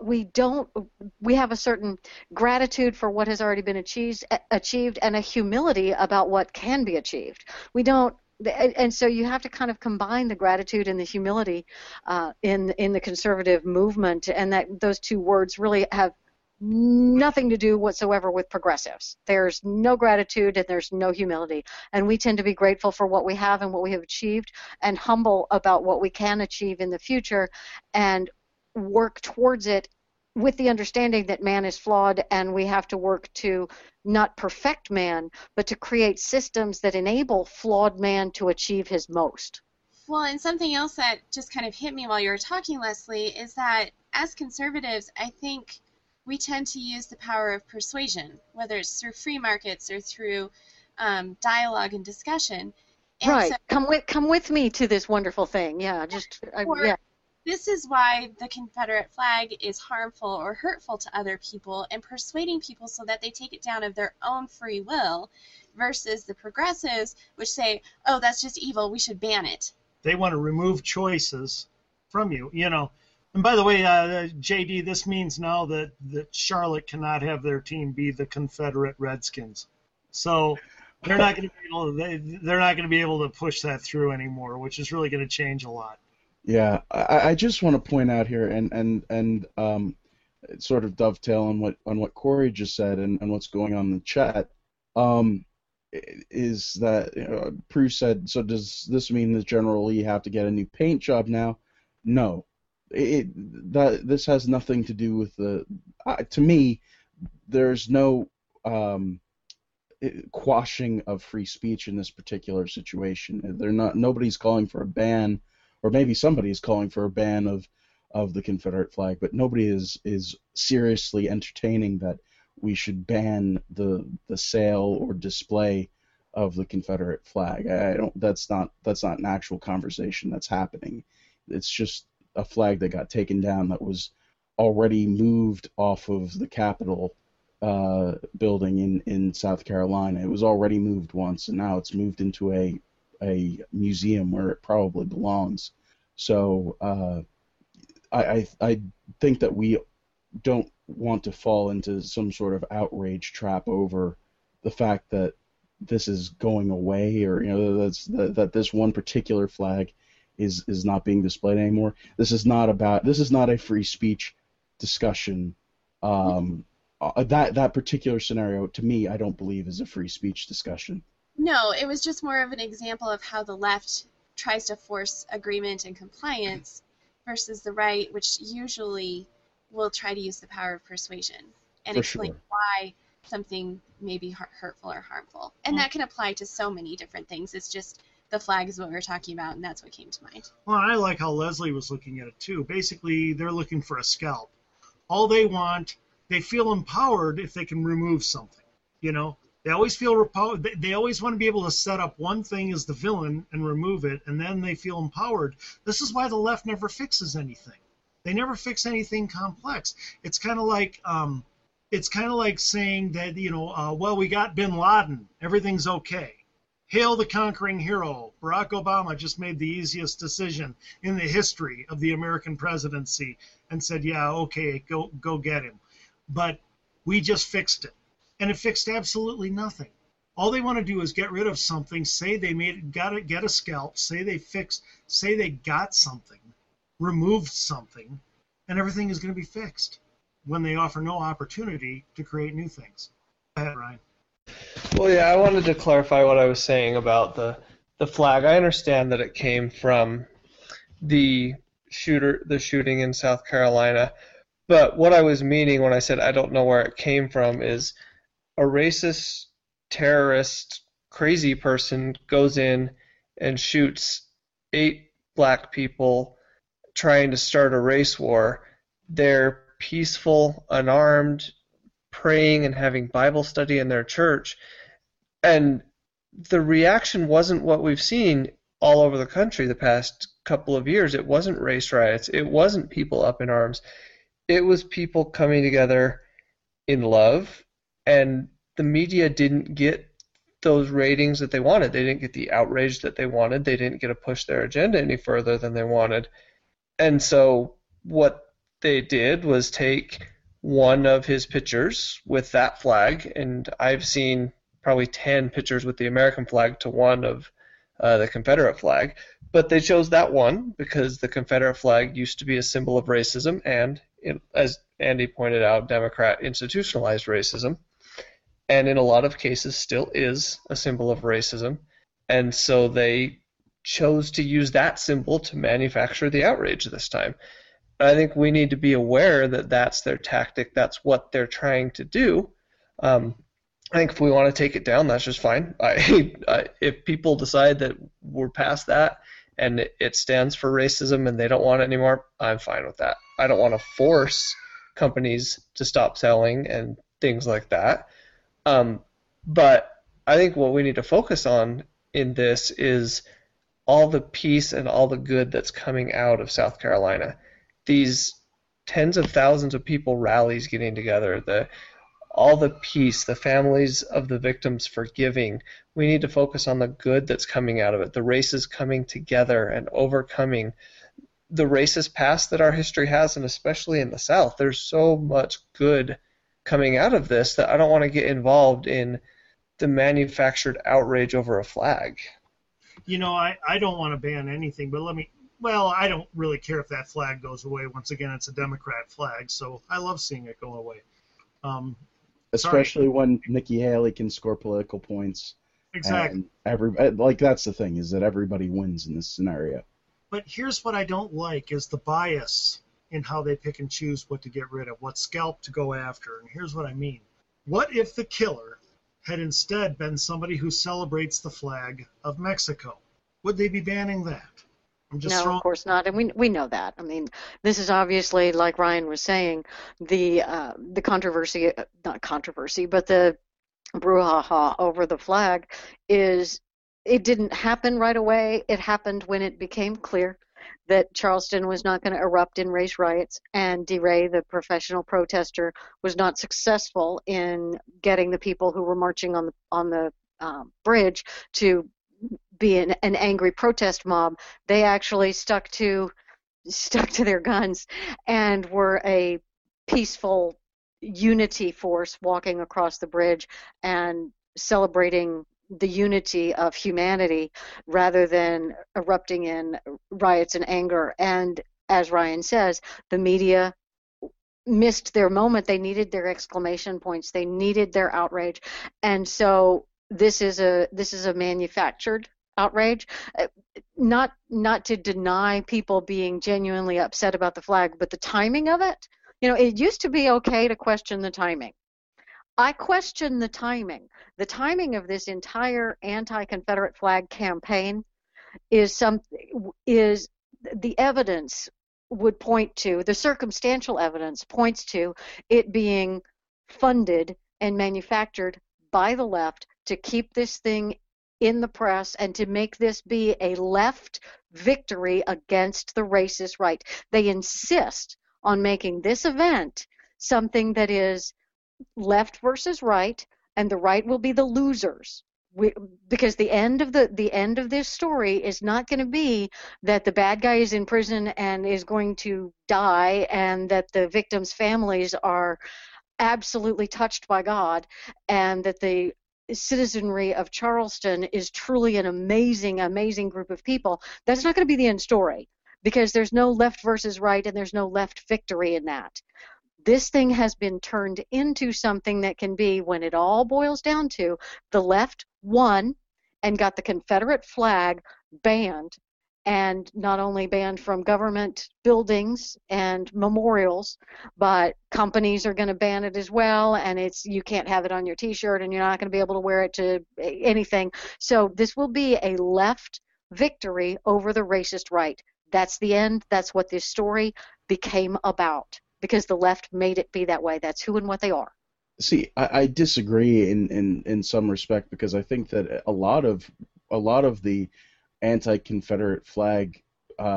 A: have a certain gratitude for what has already been achieved and a humility about what can be achieved. We don't. And so you have to kind of combine the gratitude and the humility in the conservative movement, and that those two words really have nothing to do whatsoever with progressives. There's no gratitude and there's no humility. And we tend to be grateful for what we have and what we have achieved, and humble about what we can achieve in the future, and work towards it with the understanding that man is flawed, and we have to work to not perfect man, but to create systems that enable flawed man to achieve his most.
E: Well, and something else that just kind of hit me while you were talking, Leslie, is that as conservatives, I think we tend to use the power of persuasion, whether it's through free markets or through dialogue and discussion. And
A: right.
E: So,
A: come with me to this wonderful thing. Yeah. Yeah.
E: This is why the Confederate flag is harmful or hurtful to other people, and persuading people so that they take it down of their own free will, versus the progressives, which say, oh, that's just evil, we should ban it.
C: They want to remove choices from you, you know. And by the way, JD, this means now that Charlotte cannot have their team be the Confederate Redskins. So they're not going to be able to push that through anymore, which is really going to change a lot.
B: Yeah, I just want to point out here and sort of dovetail on what Corey just said and what's going on in the chat, is that Prue said, so does this mean that General Lee have to get a new paint job now? No. This has nothing to do with to me, there's no quashing of free speech in this particular situation. Nobody's calling for a ban, or maybe somebody is calling for a ban of the Confederate flag, but nobody is seriously entertaining that we should ban the sale or display of the Confederate flag. That's not an actual conversation that's happening. It's just a flag that got taken down that was already moved off of the Capitol building in South Carolina. It was already moved once, and now it's moved into a museum where it probably belongs. So I think that we don't want to fall into some sort of outrage trap over the fact that this is going away, or that this one particular flag is not being displayed anymore. This is not a free speech discussion. That particular scenario, to me, I don't believe is a free speech discussion.
E: No, it was just more of an example of how the left tries to force agreement and compliance versus the right, which usually will try to use the power of persuasion and
B: For
E: explain
B: sure.
E: why something may be hurtful or harmful. And that can apply to so many different things. It's just the flag is what we're talking about, and that's what came to mind.
C: Well, I like how Leslie was looking at it too. Basically, they're looking for a scalp. All they want, they feel empowered if they can remove something. You know, they always feel they always want to be able to set up one thing as the villain and remove it, and then they feel empowered. This is why the left never fixes anything. They never fix anything complex. It's kind of like saying that, you know, well, we got Bin Laden, everything's okay. Hail the conquering hero. Barack Obama just made the easiest decision in the history of the American presidency and said, yeah, okay, go get him. But we just fixed it. And it fixed absolutely nothing. All they want to do is get rid of something, say they get a scalp, say they got something, removed something, and everything is going to be fixed when they offer no opportunity to create new things. Go ahead, Ryan.
D: Well, yeah, I wanted to clarify what I was saying about the flag. I understand that it came from the shooting in South Carolina, but what I was meaning when I said I don't know where it came from is a racist, terrorist, crazy person goes in and shoots 8 black people trying to start a race war. They're peaceful, unarmed, praying and having Bible study in their church, and the reaction wasn't what we've seen all over the country the past couple of years. It wasn't race riots. It wasn't people up in arms. It was people coming together in love, and the media didn't get those ratings that they wanted. They didn't get the outrage that they wanted. They didn't get to push their agenda any further than they wanted. And so what they did was take one of his pictures with that flag, and I've seen probably 10 pictures with the American flag to one of the Confederate flag, but they chose that one because the Confederate flag used to be a symbol of racism and, as Andy pointed out, Democrat institutionalized racism, and in a lot of cases still is a symbol of racism, and so they chose to use that symbol to manufacture the outrage this time. I think we need to be aware that that's their tactic. That's what they're trying to do. I think if we want to take it down, that's just fine. If people decide that we're past that and it stands for racism and they don't want it anymore, I'm fine with that. I don't want to force companies to stop selling and things like that. But I think what we need to focus on in this is all the peace and all the good that's coming out of South Carolina. These tens of thousands of people rallies getting together, all the peace, the families of the victims forgiving. We need to focus on the good that's coming out of it, the races coming together and overcoming the racist past that our history has, and especially in the South. There's so much good coming out of this that I don't want to get involved in the manufactured outrage over a flag.
C: You know, I don't want to ban anything, but I don't really care if that flag goes away. Once again, it's a Democrat flag, so I love seeing it go away.
B: Especially when Nikki Haley can score political points.
C: Exactly.
B: And that's the thing, is that everybody wins in this scenario.
C: But here's what I don't like is the bias in how they pick and choose what to get rid of, what scalp to go after. And here's what I mean. What if the killer had instead been somebody who celebrates the flag of Mexico? Would they be banning that?
A: No, of course not, and we know that. I mean, this is obviously, like Ryan was saying, the controversy, not controversy, but the brouhaha over the flag is, it didn't happen right away. It happened when it became clear that Charleston was not going to erupt in race riots, and DeRay, the professional protester, was not successful in getting the people who were marching on the bridge to be an angry protest mob. They actually stuck to their guns and were a peaceful unity force walking across the bridge and celebrating the unity of humanity rather than erupting in riots and anger. And as Ryan says, the media missed their moment. They needed their exclamation points. They needed their outrage. And so this is a manufactured outrage, not to deny people being genuinely upset about the flag, but the timing of it, It used to be okay to question the timing. I question the timing. The timing of this entire anti-Confederate flag campaign is the evidence would point to, the circumstantial evidence points to it being funded and manufactured by the left to keep this thing in the press and to make this be a left victory against the racist right. They insist on making this event something that is left versus right, and the right will be the losers. Because the end of this story is not going to be that the bad guy is in prison and is going to die, and that the victims' families are absolutely touched by God, and that the citizenry of Charleston is truly an amazing, amazing group of people. That's not going to be the end story, because there's no left versus right, and there's no left victory in that. This thing has been turned into something that can be, when it all boils down to, the left won and got the Confederate flag banned, and not only banned from government buildings and memorials, but companies are going to ban it as well, and you can't have it on your t-shirt, and you're not going to be able to wear it to anything. So this will be a left victory over the racist right. That's the end. That's what this story became about, because the left made it be that way. That's who and what they are.
B: See, I disagree in some respect, because I think that a lot of the anti-Confederate flag,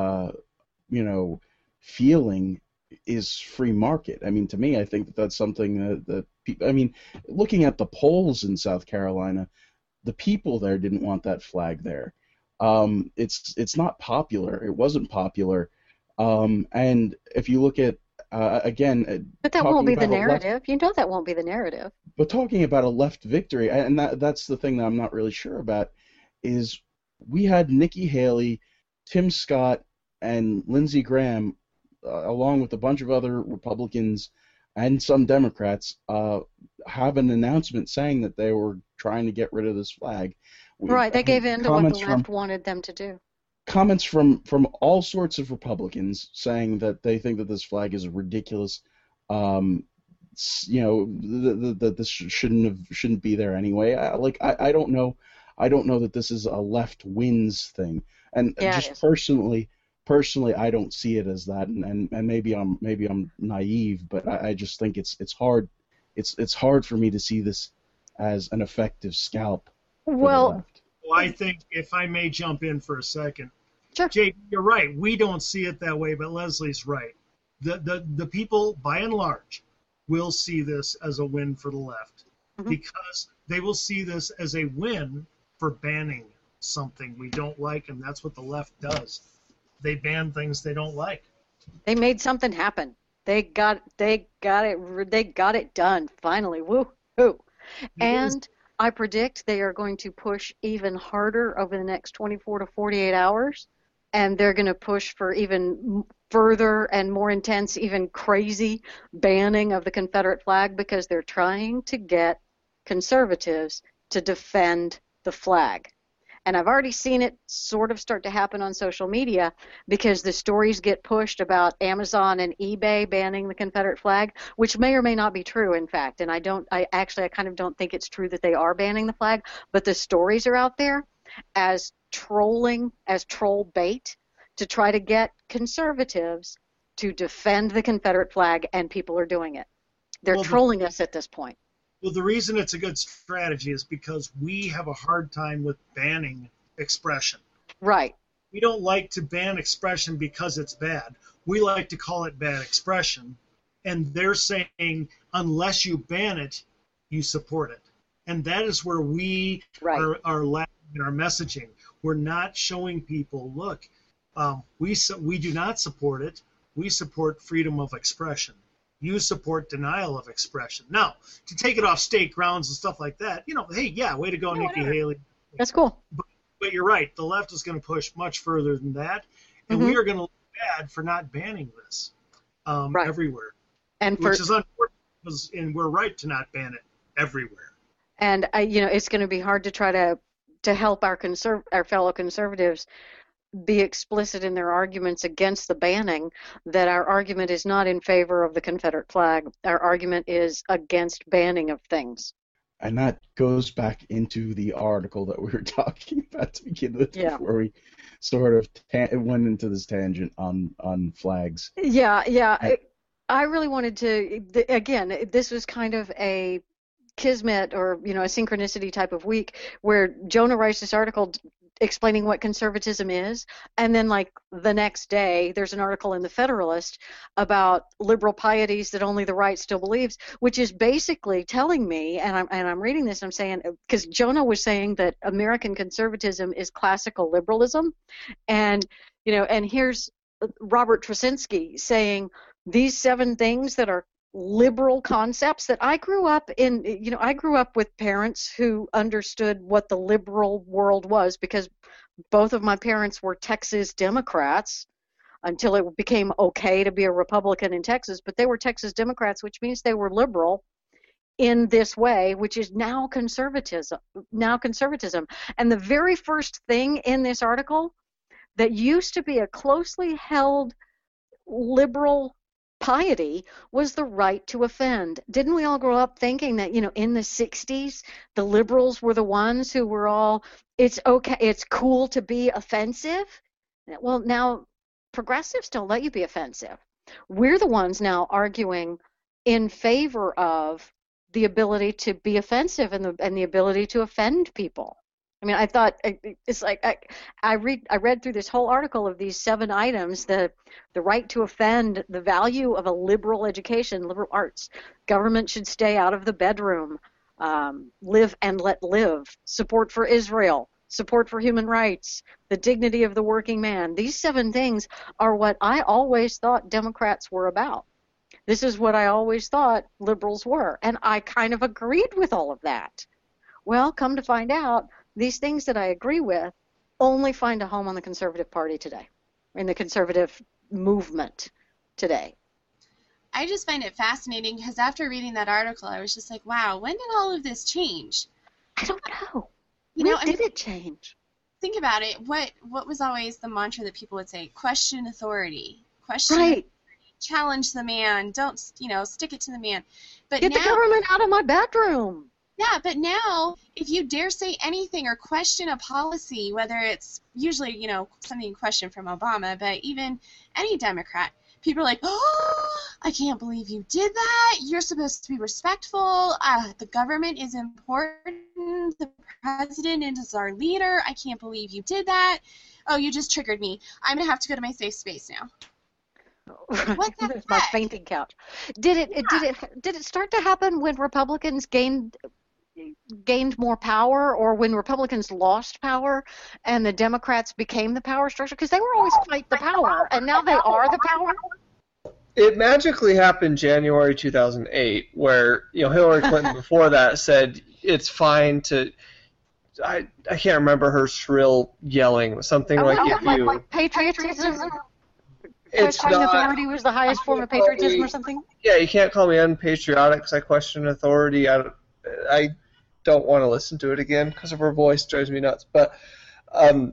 B: feeling is free market. I mean, to me, I think that that's something that people. I mean, looking at the polls in South Carolina, the people there didn't want that flag there. It's not popular. It wasn't popular. And if you look at again,
A: but that won't be the narrative. That won't be the narrative.
B: But talking about a left victory, and that's the thing that I'm not really sure about, is we had Nikki Haley, Tim Scott, and Lindsey Graham, along with a bunch of other Republicans and some Democrats, have an announcement saying that they were trying to get rid of this flag.
A: Right, they gave in to what the left wanted them to do.
B: Comments from all sorts of Republicans saying that they think that this flag is ridiculous. That this shouldn't be there anyway. I don't know. I don't know that this is a left wins thing. And just personally, I don't see it as that. And maybe I'm naive, but I just think it's hard. It's hard for me to see this as an effective scalp for the left.
C: Well, I think, if I may jump in for a second,
A: sure.
C: Jake, you're right. We don't see it that way, but Leslie's right. The people, by and large, will see this as a win for the left, because they will see this as a win for banning something we don't like, and that's what the left does. They ban things they don't like.
A: They made something happen. They got it done finally. Woo-hoo. And I predict they are going to push even harder over the next 24 to 48 hours, and they're going to push for even further and more intense, even crazy banning of the Confederate flag, because they're trying to get conservatives to defend the flag. And I've already seen it sort of start to happen on social media, because the stories get pushed about Amazon and eBay banning the Confederate flag, which may or may not be true, in fact. And I kind of don't think it's true that they are banning the flag, but the stories are out there as troll bait to try to get conservatives to defend the Confederate flag, and people are doing it. They're trolling us at this point.
C: Well, the reason it's a good strategy is because we have a hard time with banning expression.
A: Right.
C: We don't like to ban expression because it's bad. We like to call it bad expression. And they're saying, unless you ban it, you support it. And that is where we are lacking in our messaging. We're not showing people, look, we do not support it. We support freedom of expression. You support denial of expression. Now, to take it off state grounds and stuff like that, hey, yeah, way to go, Nikki Haley.
A: That's cool.
C: But you're right. The left is going to push much further than that, and we are going to look bad for not banning this everywhere. Which is unfortunate, and we're right to not ban it everywhere.
A: And it's going to be hard to try to help our fellow conservatives be explicit in their arguments against the banning, that our argument is not in favor of the Confederate flag. Our argument is against banning of things.
B: And that goes back into the article that we were talking about to begin with, before we sort of went into this tangent on flags.
A: Yeah. I really wanted to, again, this was kind of a kismet or, a synchronicity type of week where Jonah writes this article explaining what conservatism is, and then like the next day there's an article in the Federalist about liberal pieties that only the right still believes, which is basically telling me, and I'm reading this, I'm saying, because Jonah was saying that American conservatism is classical liberalism, and and here's Robert Trocinski saying these 7 things that are liberal concepts that I grew up in. I grew up with parents who understood what the liberal world was, because both of my parents were Texas Democrats until it became okay to be a Republican in Texas, but they were Texas Democrats, which means they were liberal in this way, which is now conservatism. And the very first thing in this article that used to be a closely held liberal piety was the right to offend. Didn't we all grow up thinking that, in the 60s, the liberals were the ones who were all, it's okay, it's cool to be offensive? Well, now progressives don't let you be offensive. We're the ones now arguing in favor of the ability to be offensive and the ability to offend people. I mean, I thought it's like I read through this whole article of these 7 items: the right to offend, the value of a liberal education, liberal arts, government should stay out of the bedroom, live and let live, support for Israel, support for human rights, the dignity of the working man. These 7 things are what I always thought Democrats were about. This is what I always thought liberals were, and I kind of agreed with all of that. Well, come to find out, these things that I agree with only find a home on the Conservative Party today, in the conservative movement today.
E: I just find it fascinating because after reading that article, I was just like, wow, when did all of this change?
A: I don't know. When did it change?
E: Think about it. What was always the mantra that people would say? Question authority. Question
A: right.
E: authority. Challenge the man. Don't, stick it to the man. But
A: Get the government out of my bedroom.
E: Yeah, but now, if you dare say anything or question a policy, whether it's usually, something you question from Obama, but even any Democrat, people are like, oh, I can't believe you did that. You're supposed to be respectful. The government is important. The president is our leader. I can't believe you did that. Oh, you just triggered me. I'm going to have to go to my safe space now. What the heck?
A: My fainting couch. Did it start to happen when Republicans gained more power, or when Republicans lost power and the Democrats became the power structure? Because they were always fight the power, and now they are the power.
D: It magically happened January 2008, where Hillary Clinton before that said it's fine to. I can't remember her shrill yelling, something like if you
A: like patriotism.
D: It's
A: questioning
D: not,
A: authority was the highest form of patriotism or something?
D: Yeah, you can't call me unpatriotic because I question authority. I don't want to listen to it again because of her voice. Drives me nuts. But I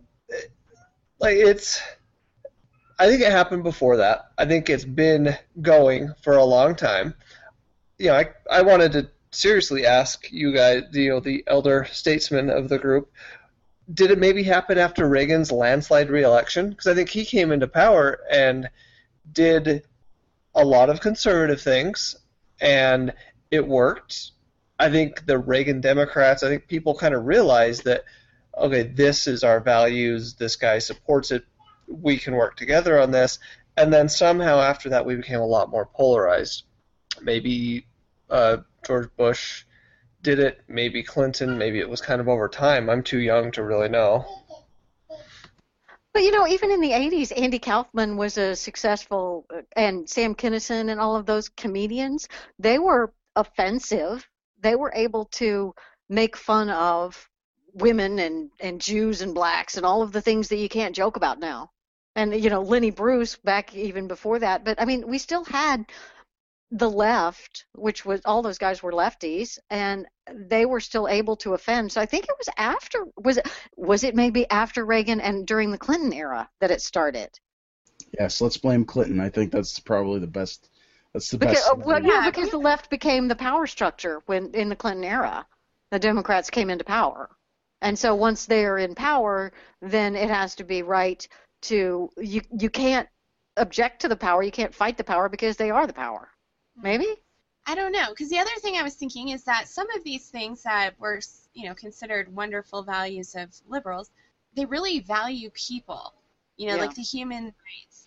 D: think it happened before that. I think it's been going for a long time. I wanted to seriously ask you guys, the elder statesmen of the group, did it maybe happen after Reagan's landslide re-election? Because I think he came into power and did a lot of conservative things, and it worked. I think the Reagan Democrats, I think people kind of realized that, okay, this is our values, this guy supports it, we can work together on this. And then somehow after that we became a lot more polarized. Maybe George Bush did it, maybe Clinton, maybe it was kind of over time. I'm too young to really know.
A: But even in the 80s, Andy Kaufman was a successful, and Sam Kinison and all of those comedians, they were offensive. They were able to make fun of women and Jews and blacks and all of the things that you can't joke about now. And, Lenny Bruce back even before that. But, we still had the left, which was all those guys were lefties, and they were still able to offend. So I think it was after, was it maybe after Reagan and during the Clinton era that it started?
B: Yes, let's blame Clinton. I think that's probably the best. That's the
A: Because,
B: best.
A: well, yeah, because the left became the power structure when in the Clinton era, the Democrats came into power, and so once they're in power, then it has to be right to you can't object to the power, you can't fight the power because they are the power. Maybe?
E: I don't know, because the other thing I was thinking is that some of these things that were, considered wonderful values of liberals, they really value people. Like the human rights,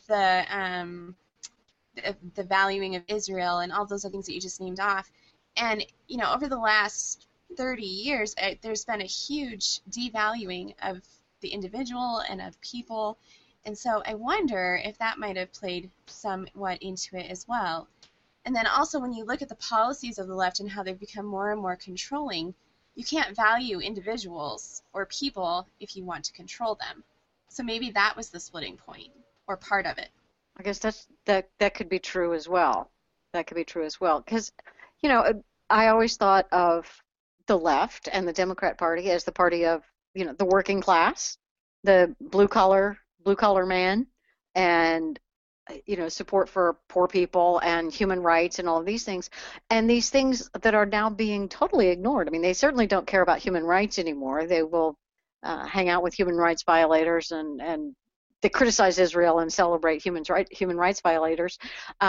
E: the valuing of Israel, and all those other things that you just named off. And over the last 30 years, there's been a huge devaluing of the individual and of people. And so I wonder if that might have played somewhat into it as well. And then also when you look at the policies of the left and how they've become more and more controlling, you can't value individuals or people if you want to control them. So maybe that was the splitting point, or part of it.
A: I guess that could be true as well. That could be true as well. Because, I always thought of the left and the Democrat Party as the party of, the working class, the blue collar man, and support for poor people and human rights and all of these things. And these things that are now being totally ignored. I mean, they certainly don't care about human rights anymore. They will hang out with human rights violators, and they criticize Israel and celebrate human rights violators.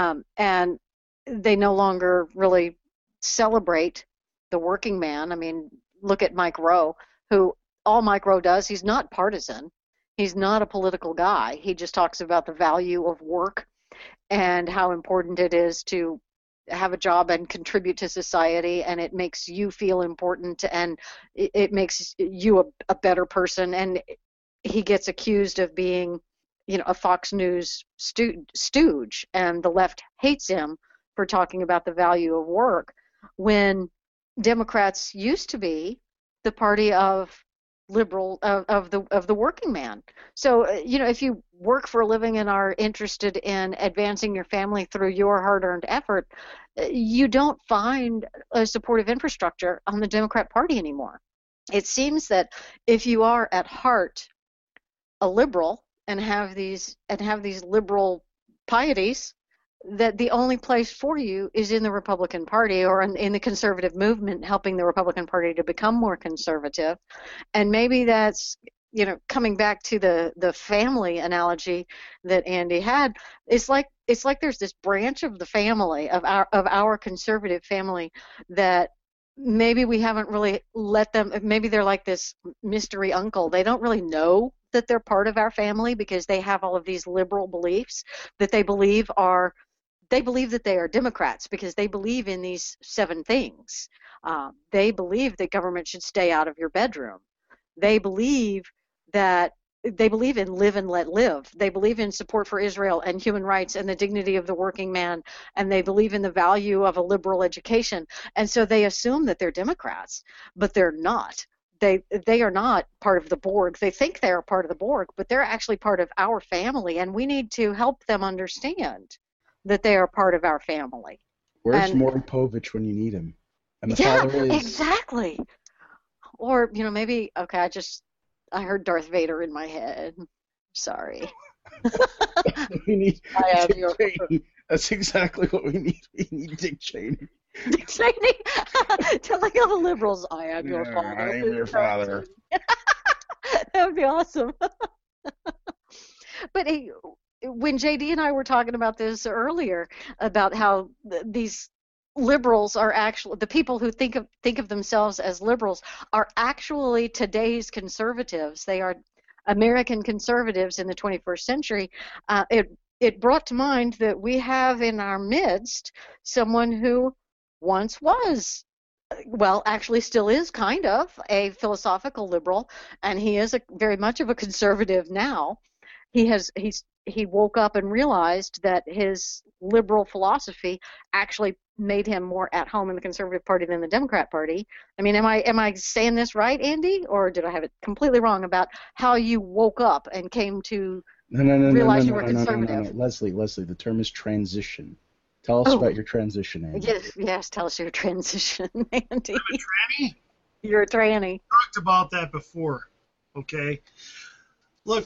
A: And they no longer really celebrate the working man. I mean, look at Mike Rowe, who all Mike Rowe does, he's not partisan. He's not a political guy. He just talks about the value of work and how important it is to have a job and contribute to society, and it makes you feel important, and it makes you a better person. And he gets accused of being, a Fox News stooge, and the left hates him for talking about the value of work, when Democrats used to be the party of liberal of the working man. So if you work for a living and are interested in advancing your family through your hard-earned effort, you don't find a supportive infrastructure on the Democrat Party anymore. It seems that if you are at heart a liberal and have these liberal pieties, that the only place for you is in the Republican Party or in the conservative movement, helping the Republican Party to become more conservative. And maybe that's, coming back to the family analogy that Andy had, it's like there's this branch of the family, of our conservative family, that maybe we haven't really let them, maybe they're like this mystery uncle. They don't really know that they're part of our family because they have all of these liberal beliefs that they believe that they are Democrats because they believe in these 7 things. They believe that government should stay out of your bedroom. They believe in live and let live. They believe in support for Israel and human rights and the dignity of the working man, and they believe in the value of a liberal education. And so they assume that they're Democrats, but they're not. They are not part of the Borg. They think they're part of the Borg, but they're actually part of our family, and we need to help them understand that they are part of our family.
B: Where's Maury Povich when you need him? And the father is...
A: exactly. Or, maybe, okay, I heard Darth Vader in my head. Sorry.
B: We need Dick Cheney. That's exactly what we need. We need Dick Cheney.
A: Dick Cheney? Telling all the liberals, I am your father.
B: I am your father.
A: That would be awesome. But when JD and I were talking about this earlier, about how these liberals are actually, the people who think of themselves as liberals are actually today's conservatives. They are American conservatives in the 21st century. It brought to mind that we have in our midst someone who once was, well, actually still is kind of a philosophical liberal, and he is very much of a conservative now. He woke up and realized that his liberal philosophy actually made him more at home in the Conservative Party than the Democrat Party. I mean, am I saying this right, Andy, or did I have it completely wrong about how you woke up and came to realize you were conservative?
B: No. Leslie, the term is transition. Tell us about your transition, Andy.
A: Yes, tell us your transition, Andy.
C: I'm a tranny.
A: You're a tranny.
C: Talked about that before. Okay. Look,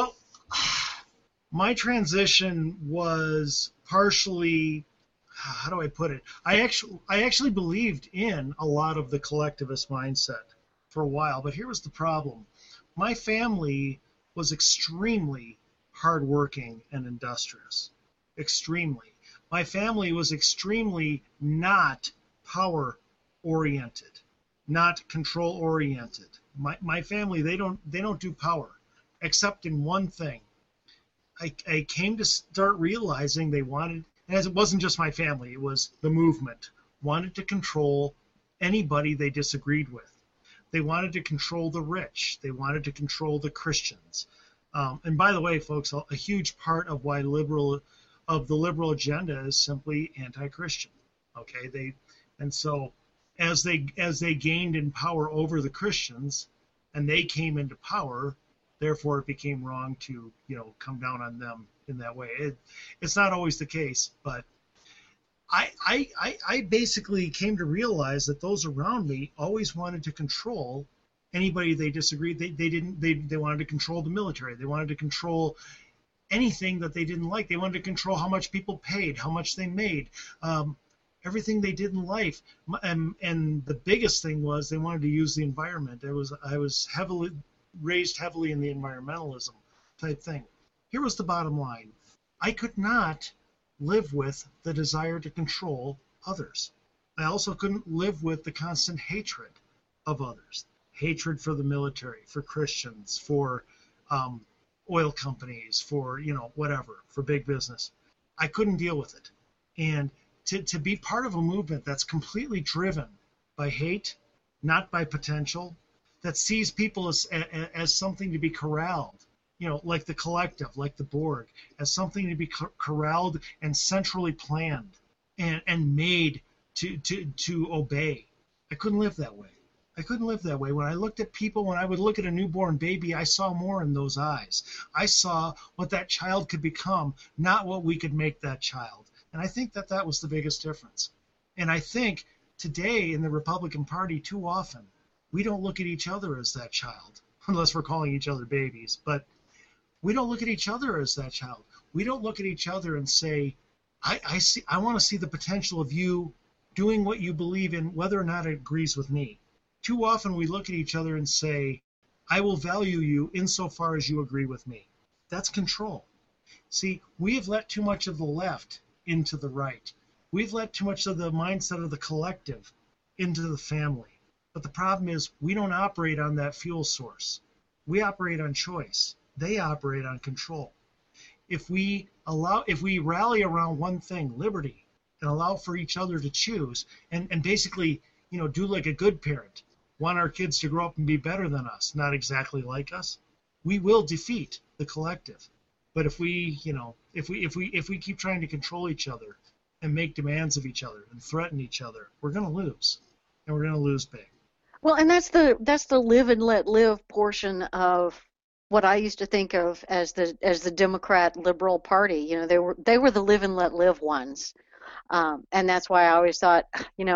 C: my transition was partially, how do I put it? I actually believed in a lot of the collectivist mindset for a while, but here was the problem. My family was extremely hardworking and industrious. Extremely. My family was extremely not power oriented, not control oriented. My family, they don't do power, except in one thing. I came to start realizing they wanted, and it wasn't just my family, it was the movement, wanted to control anybody they disagreed with. They wanted to control the rich. They wanted to control the Christians. And by the way, folks, a huge part of why the liberal agenda is simply anti-Christian. Okay, so as they gained in power over the Christians, and they came into power, therefore it became wrong to come down on them in that way. It's not always the case, but I basically came to realize that those around me always wanted to control anybody they disagreed. They wanted to control the military. They wanted to control anything that they didn't like. They wanted to control how much people paid, how much they made, everything they did in life. And the biggest thing was they wanted to use the environment. I was raised heavily in the environmentalism type thing. Here was the bottom line. I could not live with the desire to control others. I also couldn't live with the constant hatred of others. Hatred for the military, for Christians, for oil companies, for whatever, for big business. I couldn't deal with it. And to be part of a movement that's completely driven by hate, not by potential, that sees people as something to be corralled, like the collective, like the Borg, as something to be corralled and centrally planned and made to obey. I couldn't live that way. I couldn't live that way. When I looked at people, when I would look at a newborn baby, I saw more in those eyes. I saw what that child could become, not what we could make that child. And I think that was the biggest difference. And I think today in the Republican Party, too often, we don't look at each other as that child, unless we're calling each other babies. But we don't look at each other as that child. We don't look at each other and say, I want to see the potential of you doing what you believe in, whether or not it agrees with me. Too often we look at each other and say, I will value you insofar as you agree with me. That's control. See, we have let too much of the left into the right. We've let too much of the mindset of the collective into the family. But the problem is we don't operate on that fuel source. We operate on choice. They operate on control. If we rally around one thing, liberty, and allow for each other to choose, and basically, do like a good parent, want our kids to grow up and be better than us, not exactly like us, we will defeat the collective. But if we keep trying to control each other and make demands of each other and threaten each other, we're going to lose, and we're going to lose big.
A: Well, and that's the live and let live portion of what I used to think of as the Democrat Liberal Party. They were the live and let live ones, and that's why I always thought,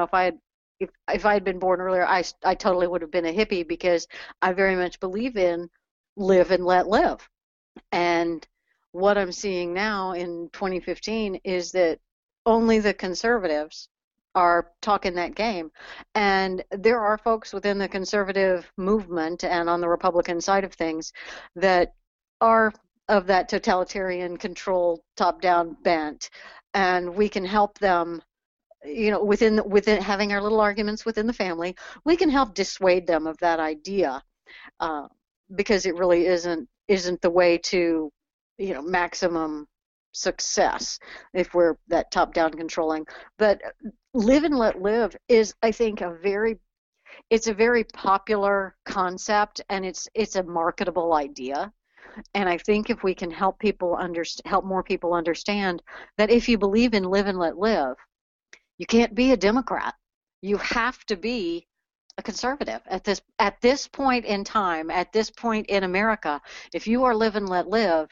A: if I had been born earlier, I totally would have been a hippie, because I very much believe in live and let live. And what I'm seeing now in 2015 is that only the conservatives are talking that game. And there are folks within the conservative movement and on the Republican side of things that are of that totalitarian control, top-down bent. And we can help them, within having our little arguments within the family, we can help dissuade them of that idea, because it really isn't the way to, maximum success if we're that top-down controlling. But live and let live is, I think, it's a very popular concept, and it's a marketable idea. And I think if we can help more people understand that if you believe in live and let live, you can't be a Democrat. You have to be a conservative at this point in time, at this point in America. If you are live and let live,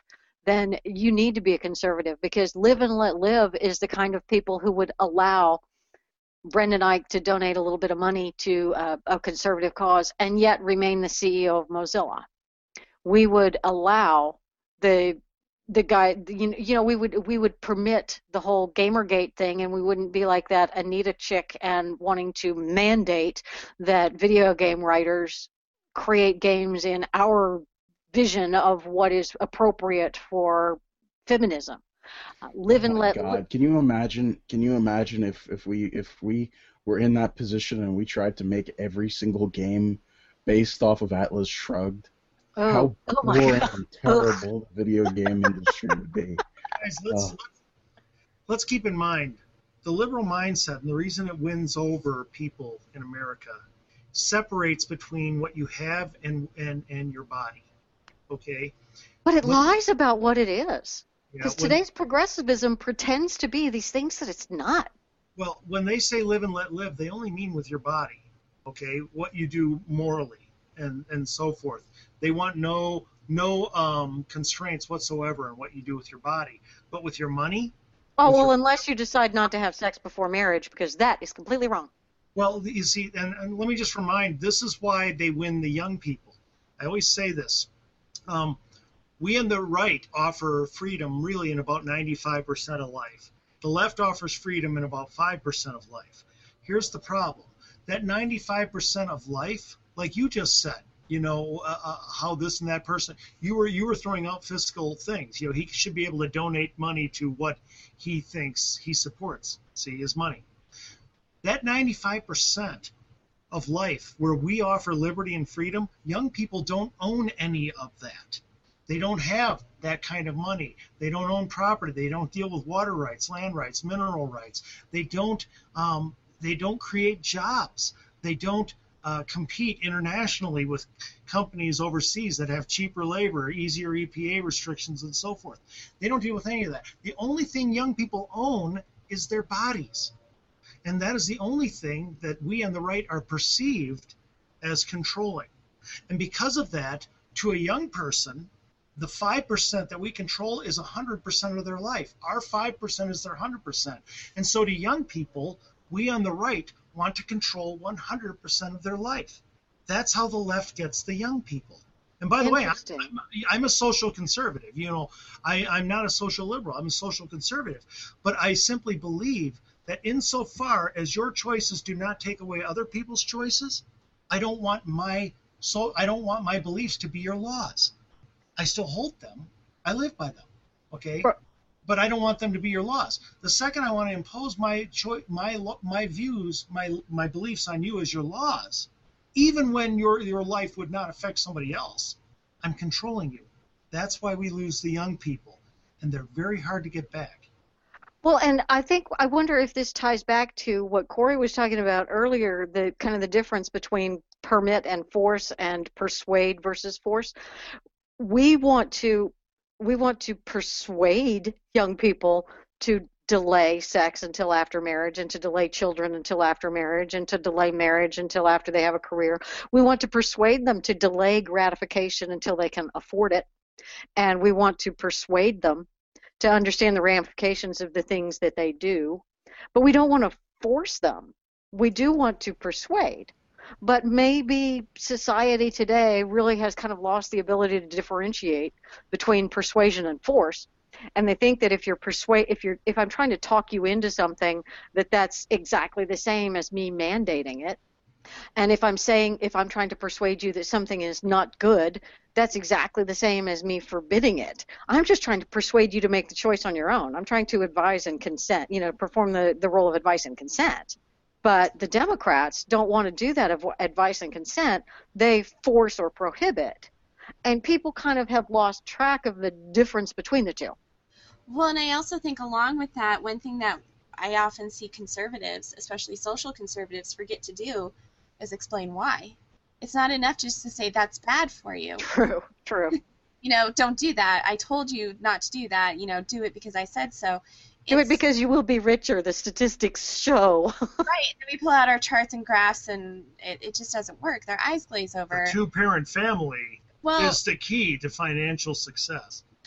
A: then you need to be a conservative, because Live and Let Live is the kind of people who would allow Brendan Eich to donate a little bit of money to a conservative cause and yet remain the CEO of Mozilla. We would allow the guy, we would permit the whole Gamergate thing, and we wouldn't be like that Anita chick and wanting to mandate that video game writers create games in our vision of what is appropriate for feminism. Live and let live.
B: Can you imagine if we were in that position and we tried to make every single game based off of Atlas Shrugged? How boring and terrible the video game industry would be.
C: Guys, let's keep in mind the liberal mindset, and the reason it wins over people in America separates between what you have and your body. Okay?
A: But it lies about what it is. Because today's progressivism pretends to be these things that it's not.
C: Well, when they say live and let live, they only mean with your body, okay? What you do morally and so forth. They want no constraints whatsoever on what you do with your body. But with your money...
A: unless you decide not to have sex before marriage, because that is completely wrong.
C: Well, you see, and let me just remind, this is why they win the young people. I always say this. We in the right offer freedom really in about 95% of life. The left offers freedom in about 5% of life. Here's the problem. That 95% of life, like you just said, how this and that person, you were throwing out fiscal things. He should be able to donate money to what he thinks he supports. See, his money. That 95% of life where we offer liberty and freedom, young people don't own any of that. They don't have that kind of money. They don't own property. They don't deal with water rights, land rights, mineral rights. They don't create jobs. They don't compete internationally with companies overseas that have cheaper labor, easier EPA restrictions, and so forth. They don't deal with any of that. The only thing young people own is their bodies. And that is the only thing that we on the right are perceived as controlling. And because of that, to a young person, the 5% that we control is 100% of their life. Our 5% is their 100%. And so to young people, we on the right want to control 100% of their life. That's how the left gets the young people. And by the way, I'm a social conservative. I'm not a social liberal. I'm a social conservative. But I simply believe that insofar as your choices do not take away other people's choices, I don't want my beliefs to be your laws. I still hold them. I live by them, okay? But I don't want them to be your laws. The second I want to impose my views, my beliefs on you as your laws, even when your life would not affect somebody else, I'm controlling you. That's why we lose the young people, and they're very hard to get back.
A: Well, and I wonder if this ties back to what Corey was talking about earlier, the kind of the difference between permit and force and persuade versus force. We want to persuade young people to delay sex until after marriage, and to delay children until after marriage, and to delay marriage until after they have a career. We want to persuade them to delay gratification until they can afford it, and we want to persuade them to understand the ramifications of the things that they do, but we don't want to force them. We do want to persuade. But maybe society today really has kind of lost the ability to differentiate between persuasion and force, and they think that if I'm trying to talk you into something, that's exactly the same as me mandating it. And if I'm trying to persuade you that something is not good, that's exactly the same as me forbidding it. I'm just trying to persuade you to make the choice on your own. I'm trying to advise and consent, perform the role of advice and consent. But the Democrats don't want to do that of advice and consent. They force or prohibit. And people kind of have lost track of the difference between the two.
E: Well, and I also think along with that, one thing that I often see conservatives, especially social conservatives, forget to do is explain why. It's not enough just to say that's bad for you.
A: True.
E: Don't do that. I told you not to do that. Do it because I said so.
A: Do it because you will be richer. The statistics show.
E: Right. And we pull out our charts and graphs, and it just doesn't work. Their eyes glaze over.
C: The two-parent family is the key to financial success.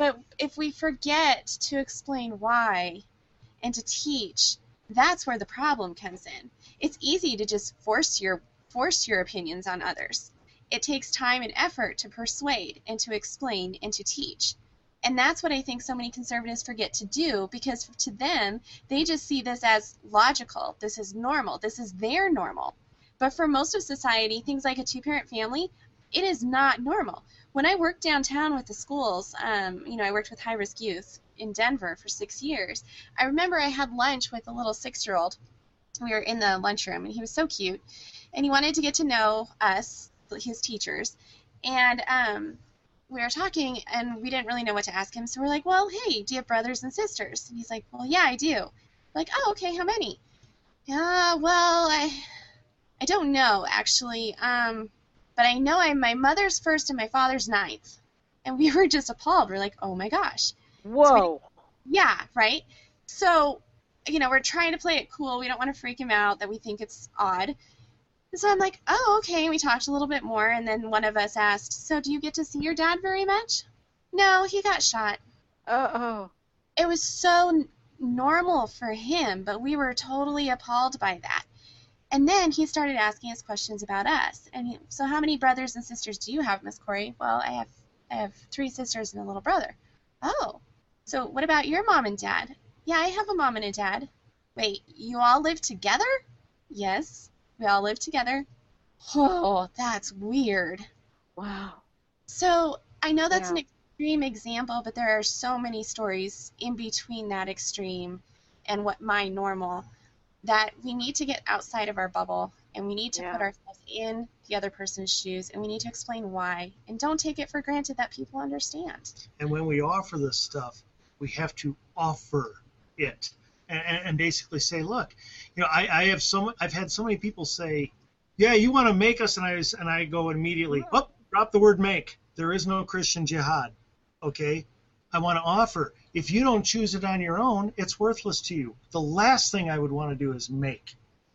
E: But if we forget to explain why and to teach, that's where the problem comes in. It's easy to just force your opinions on others. It takes time and effort to persuade and to explain and to teach. And that's what I think so many conservatives forget to do, because to them, they just see this as logical. This is normal. This is their normal. But for most of society, things like a two-parent family, it is not normal. When I worked downtown with the schools, I worked with high-risk youth in Denver for 6 years. I remember I had lunch with a little 6-year-old. We were in the lunchroom, and he was so cute. And he wanted to get to know us, his teachers. And we were talking, and we didn't really know what to ask him. So we're like, well, hey, do you have brothers and sisters? And he's like, well, yeah, I do. We're like, oh, okay, how many? Well, I don't know, actually. But I know I'm my mother's first and my father's ninth. And we were just appalled. We're like, oh, my gosh.
A: Whoa.
E: Yeah, right? So, we're trying to play it cool. We don't want to freak him out that we think it's odd. So I'm like, oh, okay. We talked a little bit more, and then one of us asked, so do you get to see your dad very much? No, he got shot.
A: Uh-oh.
E: It was so normal for him, but we were totally appalled by that. And then he started asking us questions about us. And so how many brothers and sisters do you have, Miss Corey? Well, I have 3 sisters and a little brother. Oh, so what about your mom and dad? Yeah, I have a mom and a dad. Wait, you all live together? Yes, we all live together. Oh, that's weird.
A: Wow.
E: So I know that's an extreme example, but there are so many stories in between that extreme and what my normal, that we need to get outside of our bubble, and we need to put ourselves in the other person's shoes, and we need to explain why, and don't take it for granted that people understand.
C: And when we offer this stuff, we have to offer it and basically say, look, I've had so many people say, yeah, you want to make us, and I go immediately, drop the word make. There is no Christian jihad. Okay? I want to offer. If you don't choose it on your own, it's worthless to you. The last thing I would want to do is make.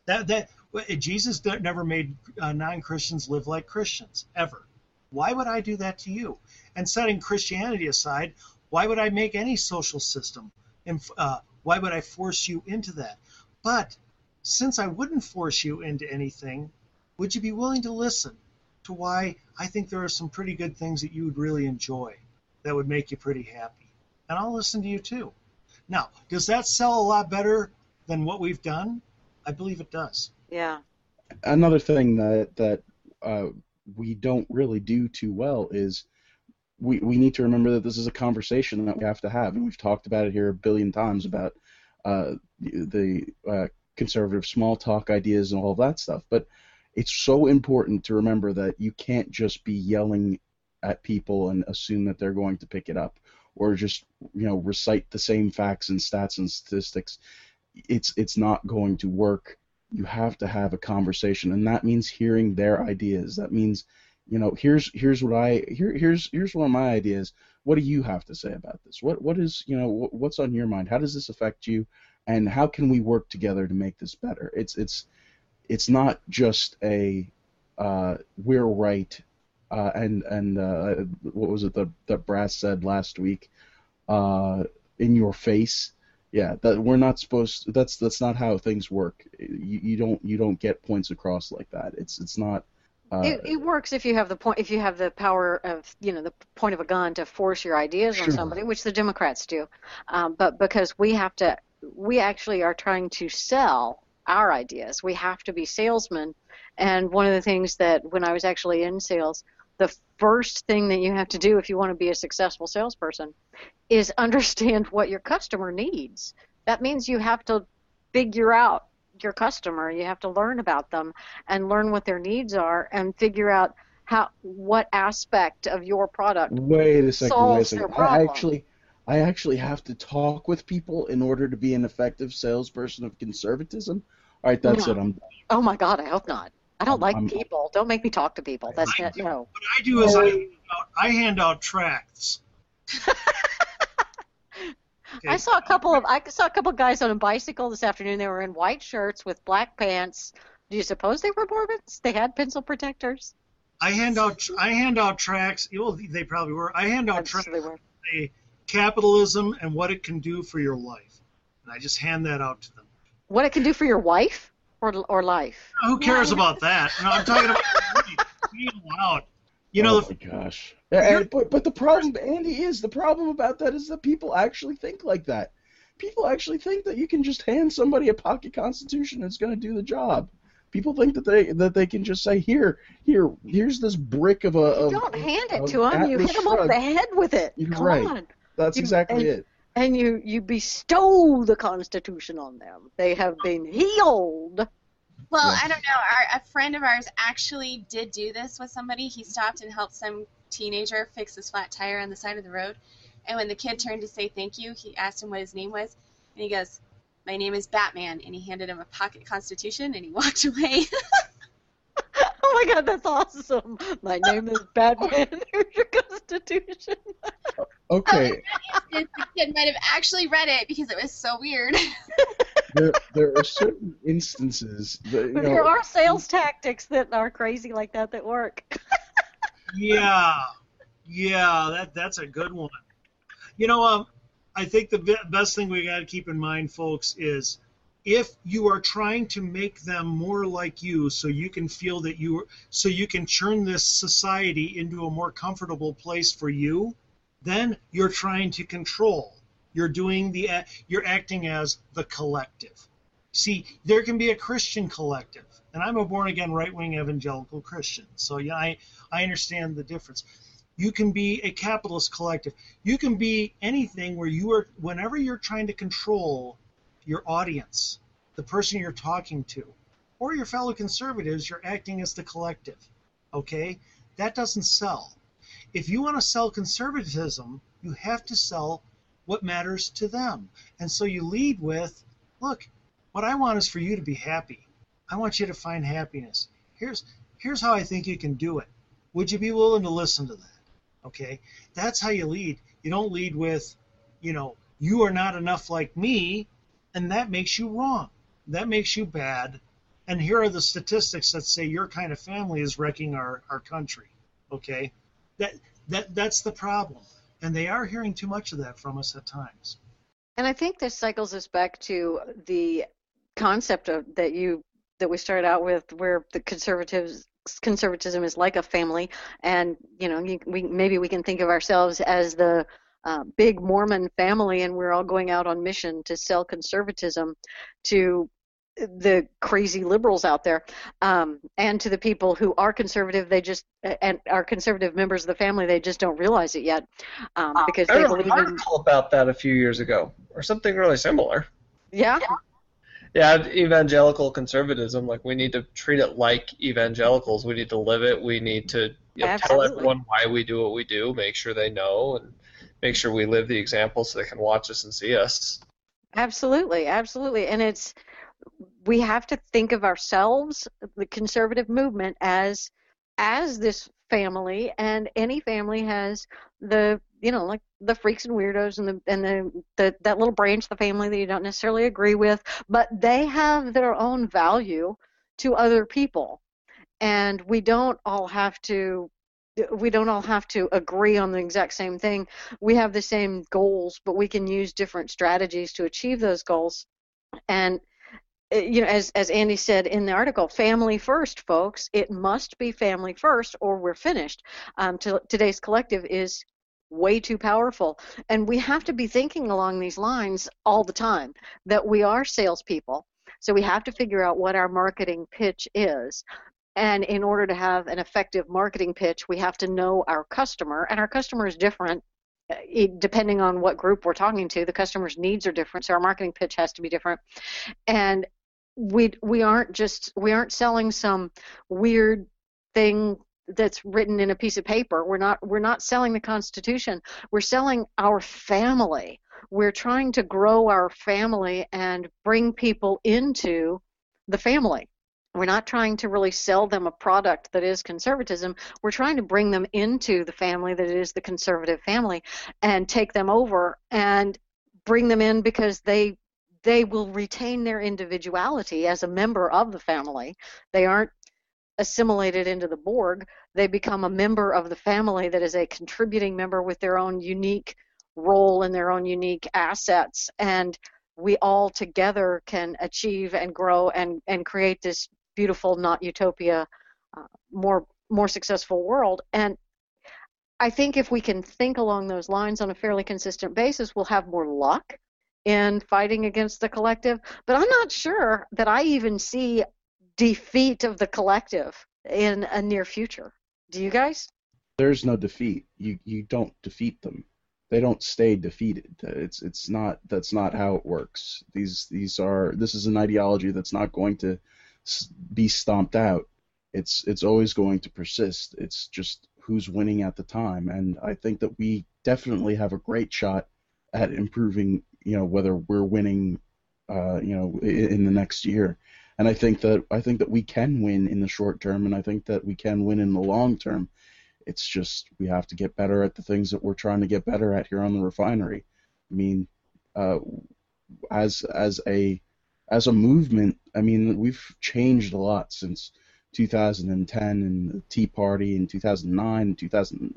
C: Jesus never made non-Christians live like Christians, ever. Why would I do that to you? And setting Christianity aside, why would I make any social system? And why would I force you into that? But since I wouldn't force you into anything, would you be willing to listen to why I think there are some pretty good things that you would really enjoy that would make you pretty happy? And I'll listen to you too. Now, does that sell a lot better than what we've done? I believe it does.
A: Yeah.
B: Another thing that we don't really do too well is we need to remember that this is a conversation that we have to have, and we've talked about it here a billion times about the conservative small talk ideas and all of that stuff. But it's so important to remember that you can't just be yelling at people and assume that they're going to pick it up, or just recite the same facts and stats and statistics. It's not going to work. You have to have a conversation, and that means hearing their ideas. That means, here's one of my ideas. What do you have to say about this? What is what's on your mind? How does this affect you? And how can we work together to make this better? It's not just a we're right. And what was it that Brass said last week? In your face. Yeah, that we're not supposed to, that's not how things work. You don't get points across like that. It's not.
A: It works if you have the power of the point of a gun to force your ideas on somebody, which the Democrats do. But because we actually are trying to sell our ideas, we have to be salesmen. And one of the things that when I was actually in sales, the first thing that you have to do if you want to be a successful salesperson is understand what your customer needs. That means you have to figure out your customer. You have to learn about them and learn what their needs are and figure out what aspect of your product solves their problem.
B: I actually have to talk with people in order to be an effective salesperson of conservatism. All right, that's it.
A: Oh my God, I hope not. I don't like people. Don't make me talk to people. That's no.
C: What I do is I hand out tracts. Okay.
A: I saw a couple of guys on a bicycle this afternoon. They were in white shirts with black pants. Do you suppose they were Mormons? They had pencil protectors.
C: I hand out tracts. Well, they probably were. I hand out tracts. capitalism and what it can do for your life. And I just hand that out to them.
A: What it can do for your wife or life?
C: Who cares about that? No, I'm talking about being allowed.
B: Oh my gosh. But the problem, Andy, the problem about that is that people actually think like that. People actually think that you can just hand somebody a pocket constitution and it's going to do the job. People think that they can just say, here's this brick of a.
A: You don't hand it to them. You hit them over the head with it. Come on.
B: That's exactly it.
A: And you bestow the Constitution on them. They have been healed.
E: Well, I don't know. A friend of ours actually did do this with somebody. He stopped and helped some teenager fix his flat tire on the side of the road. And when the kid turned to say thank you, he asked him what his name was. And he goes, "My name is Batman." And he handed him a pocket Constitution, and he walked away.
A: Oh my God, that's awesome. My name is Batman. Here's your Constitution.
B: Okay.
E: The kid might have actually read it because it was so weird.
B: There are certain instances that,
A: there are sales tactics that are crazy like that work.
C: Yeah, that's a good one. I think the best thing we got to keep in mind, folks, is if you are trying to make them more like you so you can feel that so you can turn this society into a more comfortable place for you, then you're trying to control. You're acting as the collective. See, there can be a Christian collective, and I'm a born-again right-wing evangelical Christian, so yeah, I understand the difference. You can be a capitalist collective. You can be anything where whenever you're trying to control your audience, the person you're talking to, or your fellow conservatives, you're acting as the collective, okay? That doesn't sell. If you want to sell conservatism, you have to sell what matters to them. And so you lead with, look, what I want is for you to be happy. I want you to find happiness. Here's how I think you can do it. Would you be willing to listen to that? Okay? That's how you lead. You don't lead with, you are not enough like me, and that makes you wrong. That makes you bad. And here are the statistics that say your kind of family is wrecking our country. Okay? That's the problem. And they are hearing too much of that from us at times.
A: And I think this cycles us back to the concept that we started out with, where the conservatism is like a family, and maybe we can think of ourselves as the big Mormon family, and we're all going out on mission to sell conservatism to the crazy liberals out there, and to the people who are conservative, and are conservative members of the family, they just don't realize it yet, because they believe in.
D: I wrote an article about that a few years ago, or something really similar.
A: Yeah.
D: Yeah, evangelical conservatism. Like, we need to treat it like evangelicals. We need to live it. We need to tell everyone why we do what we do. Make sure they know, and make sure we live the example so they can watch us and see us.
A: Absolutely, absolutely, and we have to think of ourselves, the conservative movement, as this family, and any family has like the freaks and weirdos and that little branch of the family that you don't necessarily agree with, but they have their own value to other people, and we don't all have to agree on the exact same thing. We have the same goals, but we can use different strategies to achieve those goals. And as Andy said in the article, family first, folks. It must be family first, or we're finished. Today's collective is way too powerful, and we have to be thinking along these lines all the time, that we are salespeople. So we have to figure out what our marketing pitch is. And in order to have an effective marketing pitch, we have to know our customer, and our customer is different. Depending on what group we're talking to, the customer's needs are different, so our marketing pitch has to be different. And we aren't selling some weird thing that's written in a piece of paper. We're not selling the Constitution. We're selling our family. We're trying to grow our family and bring people into the family. We're not trying to really sell them a product that is conservatism. We're trying to bring them into the family that is the conservative family, and take them over and bring them in, because they will retain their individuality as a member of the family. They aren't assimilated into the Borg. They become a member of the family that is a contributing member with their own unique role in their own unique assets, and we all together can achieve and grow and create this beautiful, not utopia, more successful world. And I think if we can think along those lines on a fairly consistent basis, we'll have more luck in fighting against the collective. But I'm not sure that I even see defeat of the collective in a near future. Do you guys?
B: There's no defeat. You don't defeat them. They don't stay defeated. It's not, that's not how it works. This is an ideology that's not going to be stomped out. It's always going to persist. It's just who's winning at the time, and I think that we definitely have a great shot at improving, whether we're winning, in the next year. And I think that we can win in the short term, and I think that we can win in the long term. It's just we have to get better at the things that we're trying to get better at here on the refinery. I mean, as a movement, I mean, we've changed a lot since 2010 and the Tea Party in 2009 and 2000,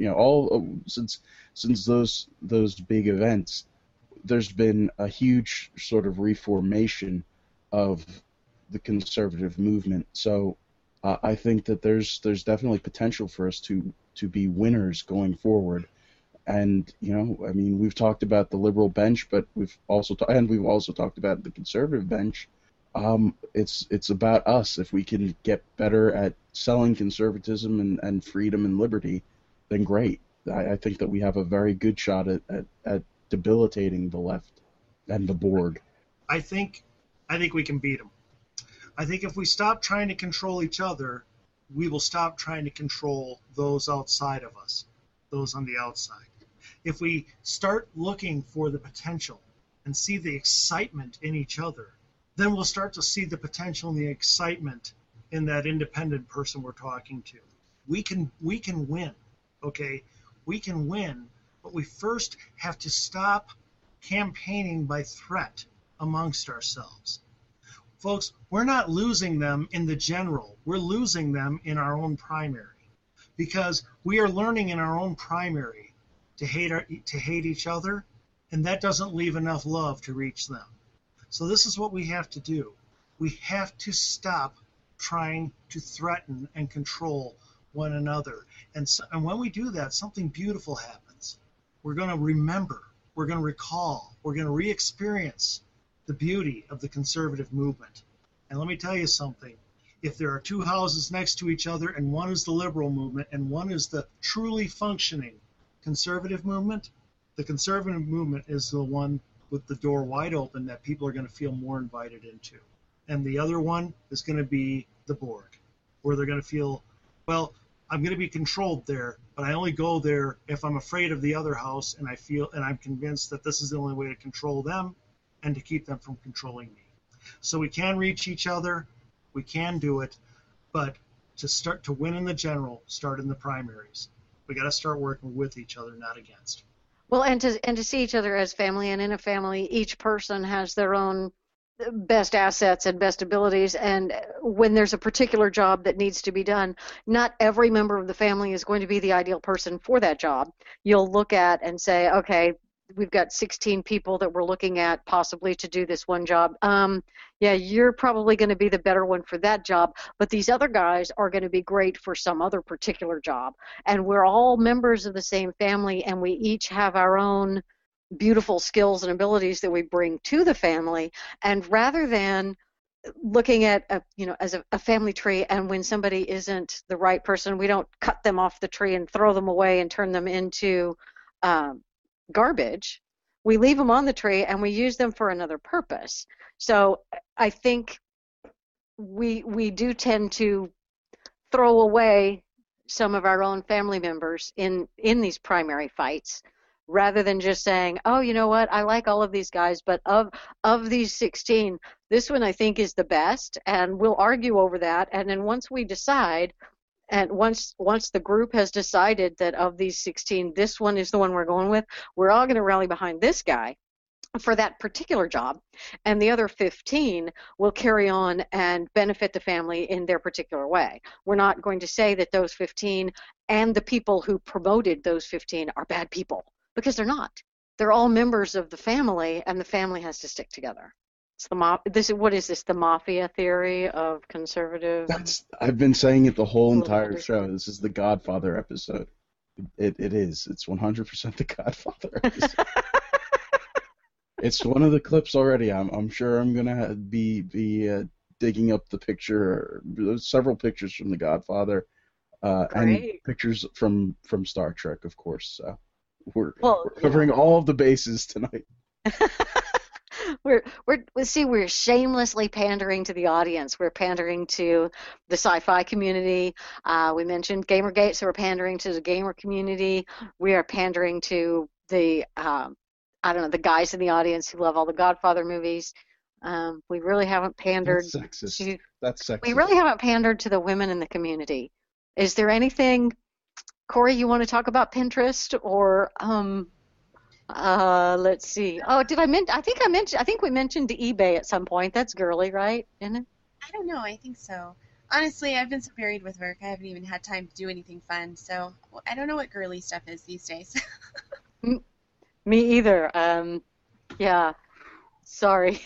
B: since those big events, there's been a huge sort of reformation of the conservative movement. So I think that there's definitely potential for us to be winners going forward. And I mean, we've talked about the liberal bench, but we've also talked about the conservative bench. It's about us. If we can get better at selling conservatism and freedom and liberty, then great. I think that we have a very good shot at debilitating the left and the Borg.
C: I think we can beat them. I think if we stop trying to control each other, we will stop trying to control those outside of us, those on the outside. If we start looking for the potential and see the excitement in each other, then we'll start to see the potential and the excitement in that independent person we're talking to. We can win, okay? We can win, but we first have to stop campaigning by threat amongst ourselves. Folks, we're not losing them in the general. We're losing them in our own primary, because we are learning in our own primary to hate each other, and that doesn't leave enough love to reach them. So this is what we have to do. We have to stop trying to threaten and control one another. And when we do that, something beautiful happens. We're going to remember, we're going to recall, we're going to re-experience the beauty of the conservative movement. And let me tell you something. If there are two houses next to each other, and one is the liberal movement and one is the truly functioning conservative movement, the conservative movement is the one with the door wide open that people are going to feel more invited into. And the other one is going to be the Borg, where they're going to feel, well, I'm going to be controlled there, but I only go there if I'm afraid of the other house, and I'm convinced that this is the only way to control them and to keep them from controlling me. So we can reach each other, we can do it, but to start to win in the general, start in the primaries. We got to start working with each other, not against.
A: Well, and to see each other as family, and in a family, each person has their own best assets and best abilities, and when there's a particular job that needs to be done, not every member of the family is going to be the ideal person for that job. You'll look at and say, okay, we've got 16 people that we're looking at possibly to do this one job. Yeah, you're probably going to be the better one for that job, but these other guys are going to be great for some other particular job. And we're all members of the same family, and we each have our own beautiful skills and abilities that we bring to the family. And rather than looking at as a family tree, and when somebody isn't the right person, we don't cut them off the tree and throw them away and turn them into garbage. We leave them on the tree and we use them for another purpose. So I think we do tend to throw away some of our own family members in these primary fights, rather than just saying, oh, you know what, I like all of these guys, but of these 16, this one I think is the best, and we'll argue over that. And then once we decide, and once the group has decided that of these 16, this one is the one we're going with, we're all going to rally behind this guy for that particular job, and the other 15 will carry on and benefit the family in their particular way. We're not going to say that those 15 and the people who promoted those 15 are bad people, because they're not. they're all members of the family, and the family has to stick together. It's what is this? The mafia theory of conservative?
B: I've been saying it the whole entire show. This is the Godfather episode. It is. It's 100% the Godfather episode. It's one of the clips already. I'm sure I'm gonna be digging up the picture. There's several pictures from the Godfather, and pictures from Star Trek, of course. So we're covering all of the bases tonight.
A: We're shamelessly pandering to the audience. We're pandering to the sci-fi community. We mentioned Gamergate, so we're pandering to the gamer community. We are pandering to the the guys in the audience who love all the Godfather movies. We really haven't pandered.
B: That's sexist.
A: We really haven't pandered to the women in the community. Is there anything, Corey, you want to talk about Pinterest or? Let's see. Oh, did I mention? I think we mentioned eBay at some point. That's girly, right? Isn't it?
E: I don't know. I think so. Honestly, I've been so buried with work. I haven't even had time to do anything fun. So I don't know what girly stuff is these days.
A: Me either. Yeah. Sorry.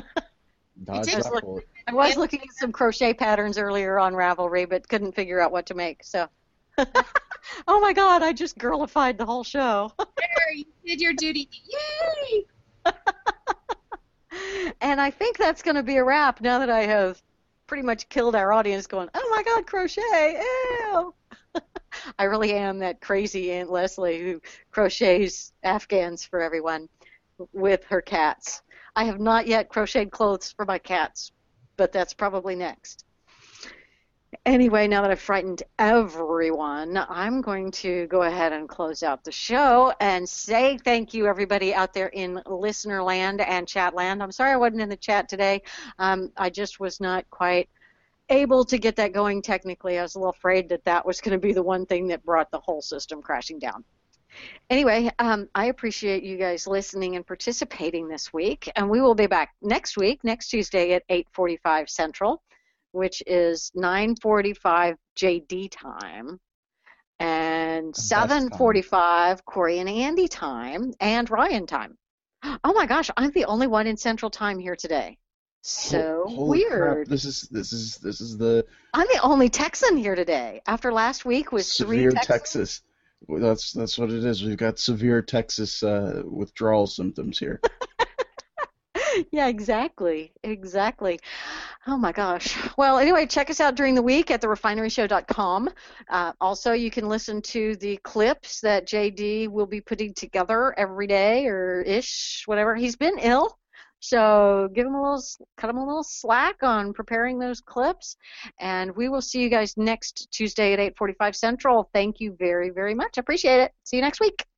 A: I was looking at some crochet patterns earlier on Ravelry, but couldn't figure out what to make. So. Oh my God! I just girlified the whole show.
E: There, you did your duty. Yay!
A: And I think that's going to be a wrap now that I have pretty much killed our audience going, oh my God, crochet, ew! I really am that crazy Aunt Leslie who crochets Afghans for everyone with her cats. I have not yet crocheted clothes for my cats, but that's probably next. Anyway, now that I've frightened everyone, I'm going to go ahead and close out the show and say thank you, everybody out there in listener land and chat land. I'm sorry I wasn't in the chat today. I just was not quite able to get that going technically. I was a little afraid that was going to be the one thing that brought the whole system crashing down. Anyway, I appreciate you guys listening and participating this week, and we will be back next week, next Tuesday at 8:45 Central, which is 9:45 JD time, and 7:45 Corey and Andy time, and Ryan time. Oh my gosh, I'm the only one in Central Time here today. So
B: Holy
A: weird.
B: Crap. This is the.
A: I'm the only Texan here today. After last week was
B: severe
A: 3
B: Texas. That's what it is. We've got severe Texas withdrawal symptoms here.
A: Yeah, exactly. Oh my gosh. Well, anyway, check us out during the week at therefineryshow.com. Also, you can listen to the clips that JD will be putting together every day or ish, whatever. He's been ill, so cut him a little slack on preparing those clips. And we will see you guys next Tuesday at 8:45 Central. Thank you very, very much. I appreciate it. See you next week.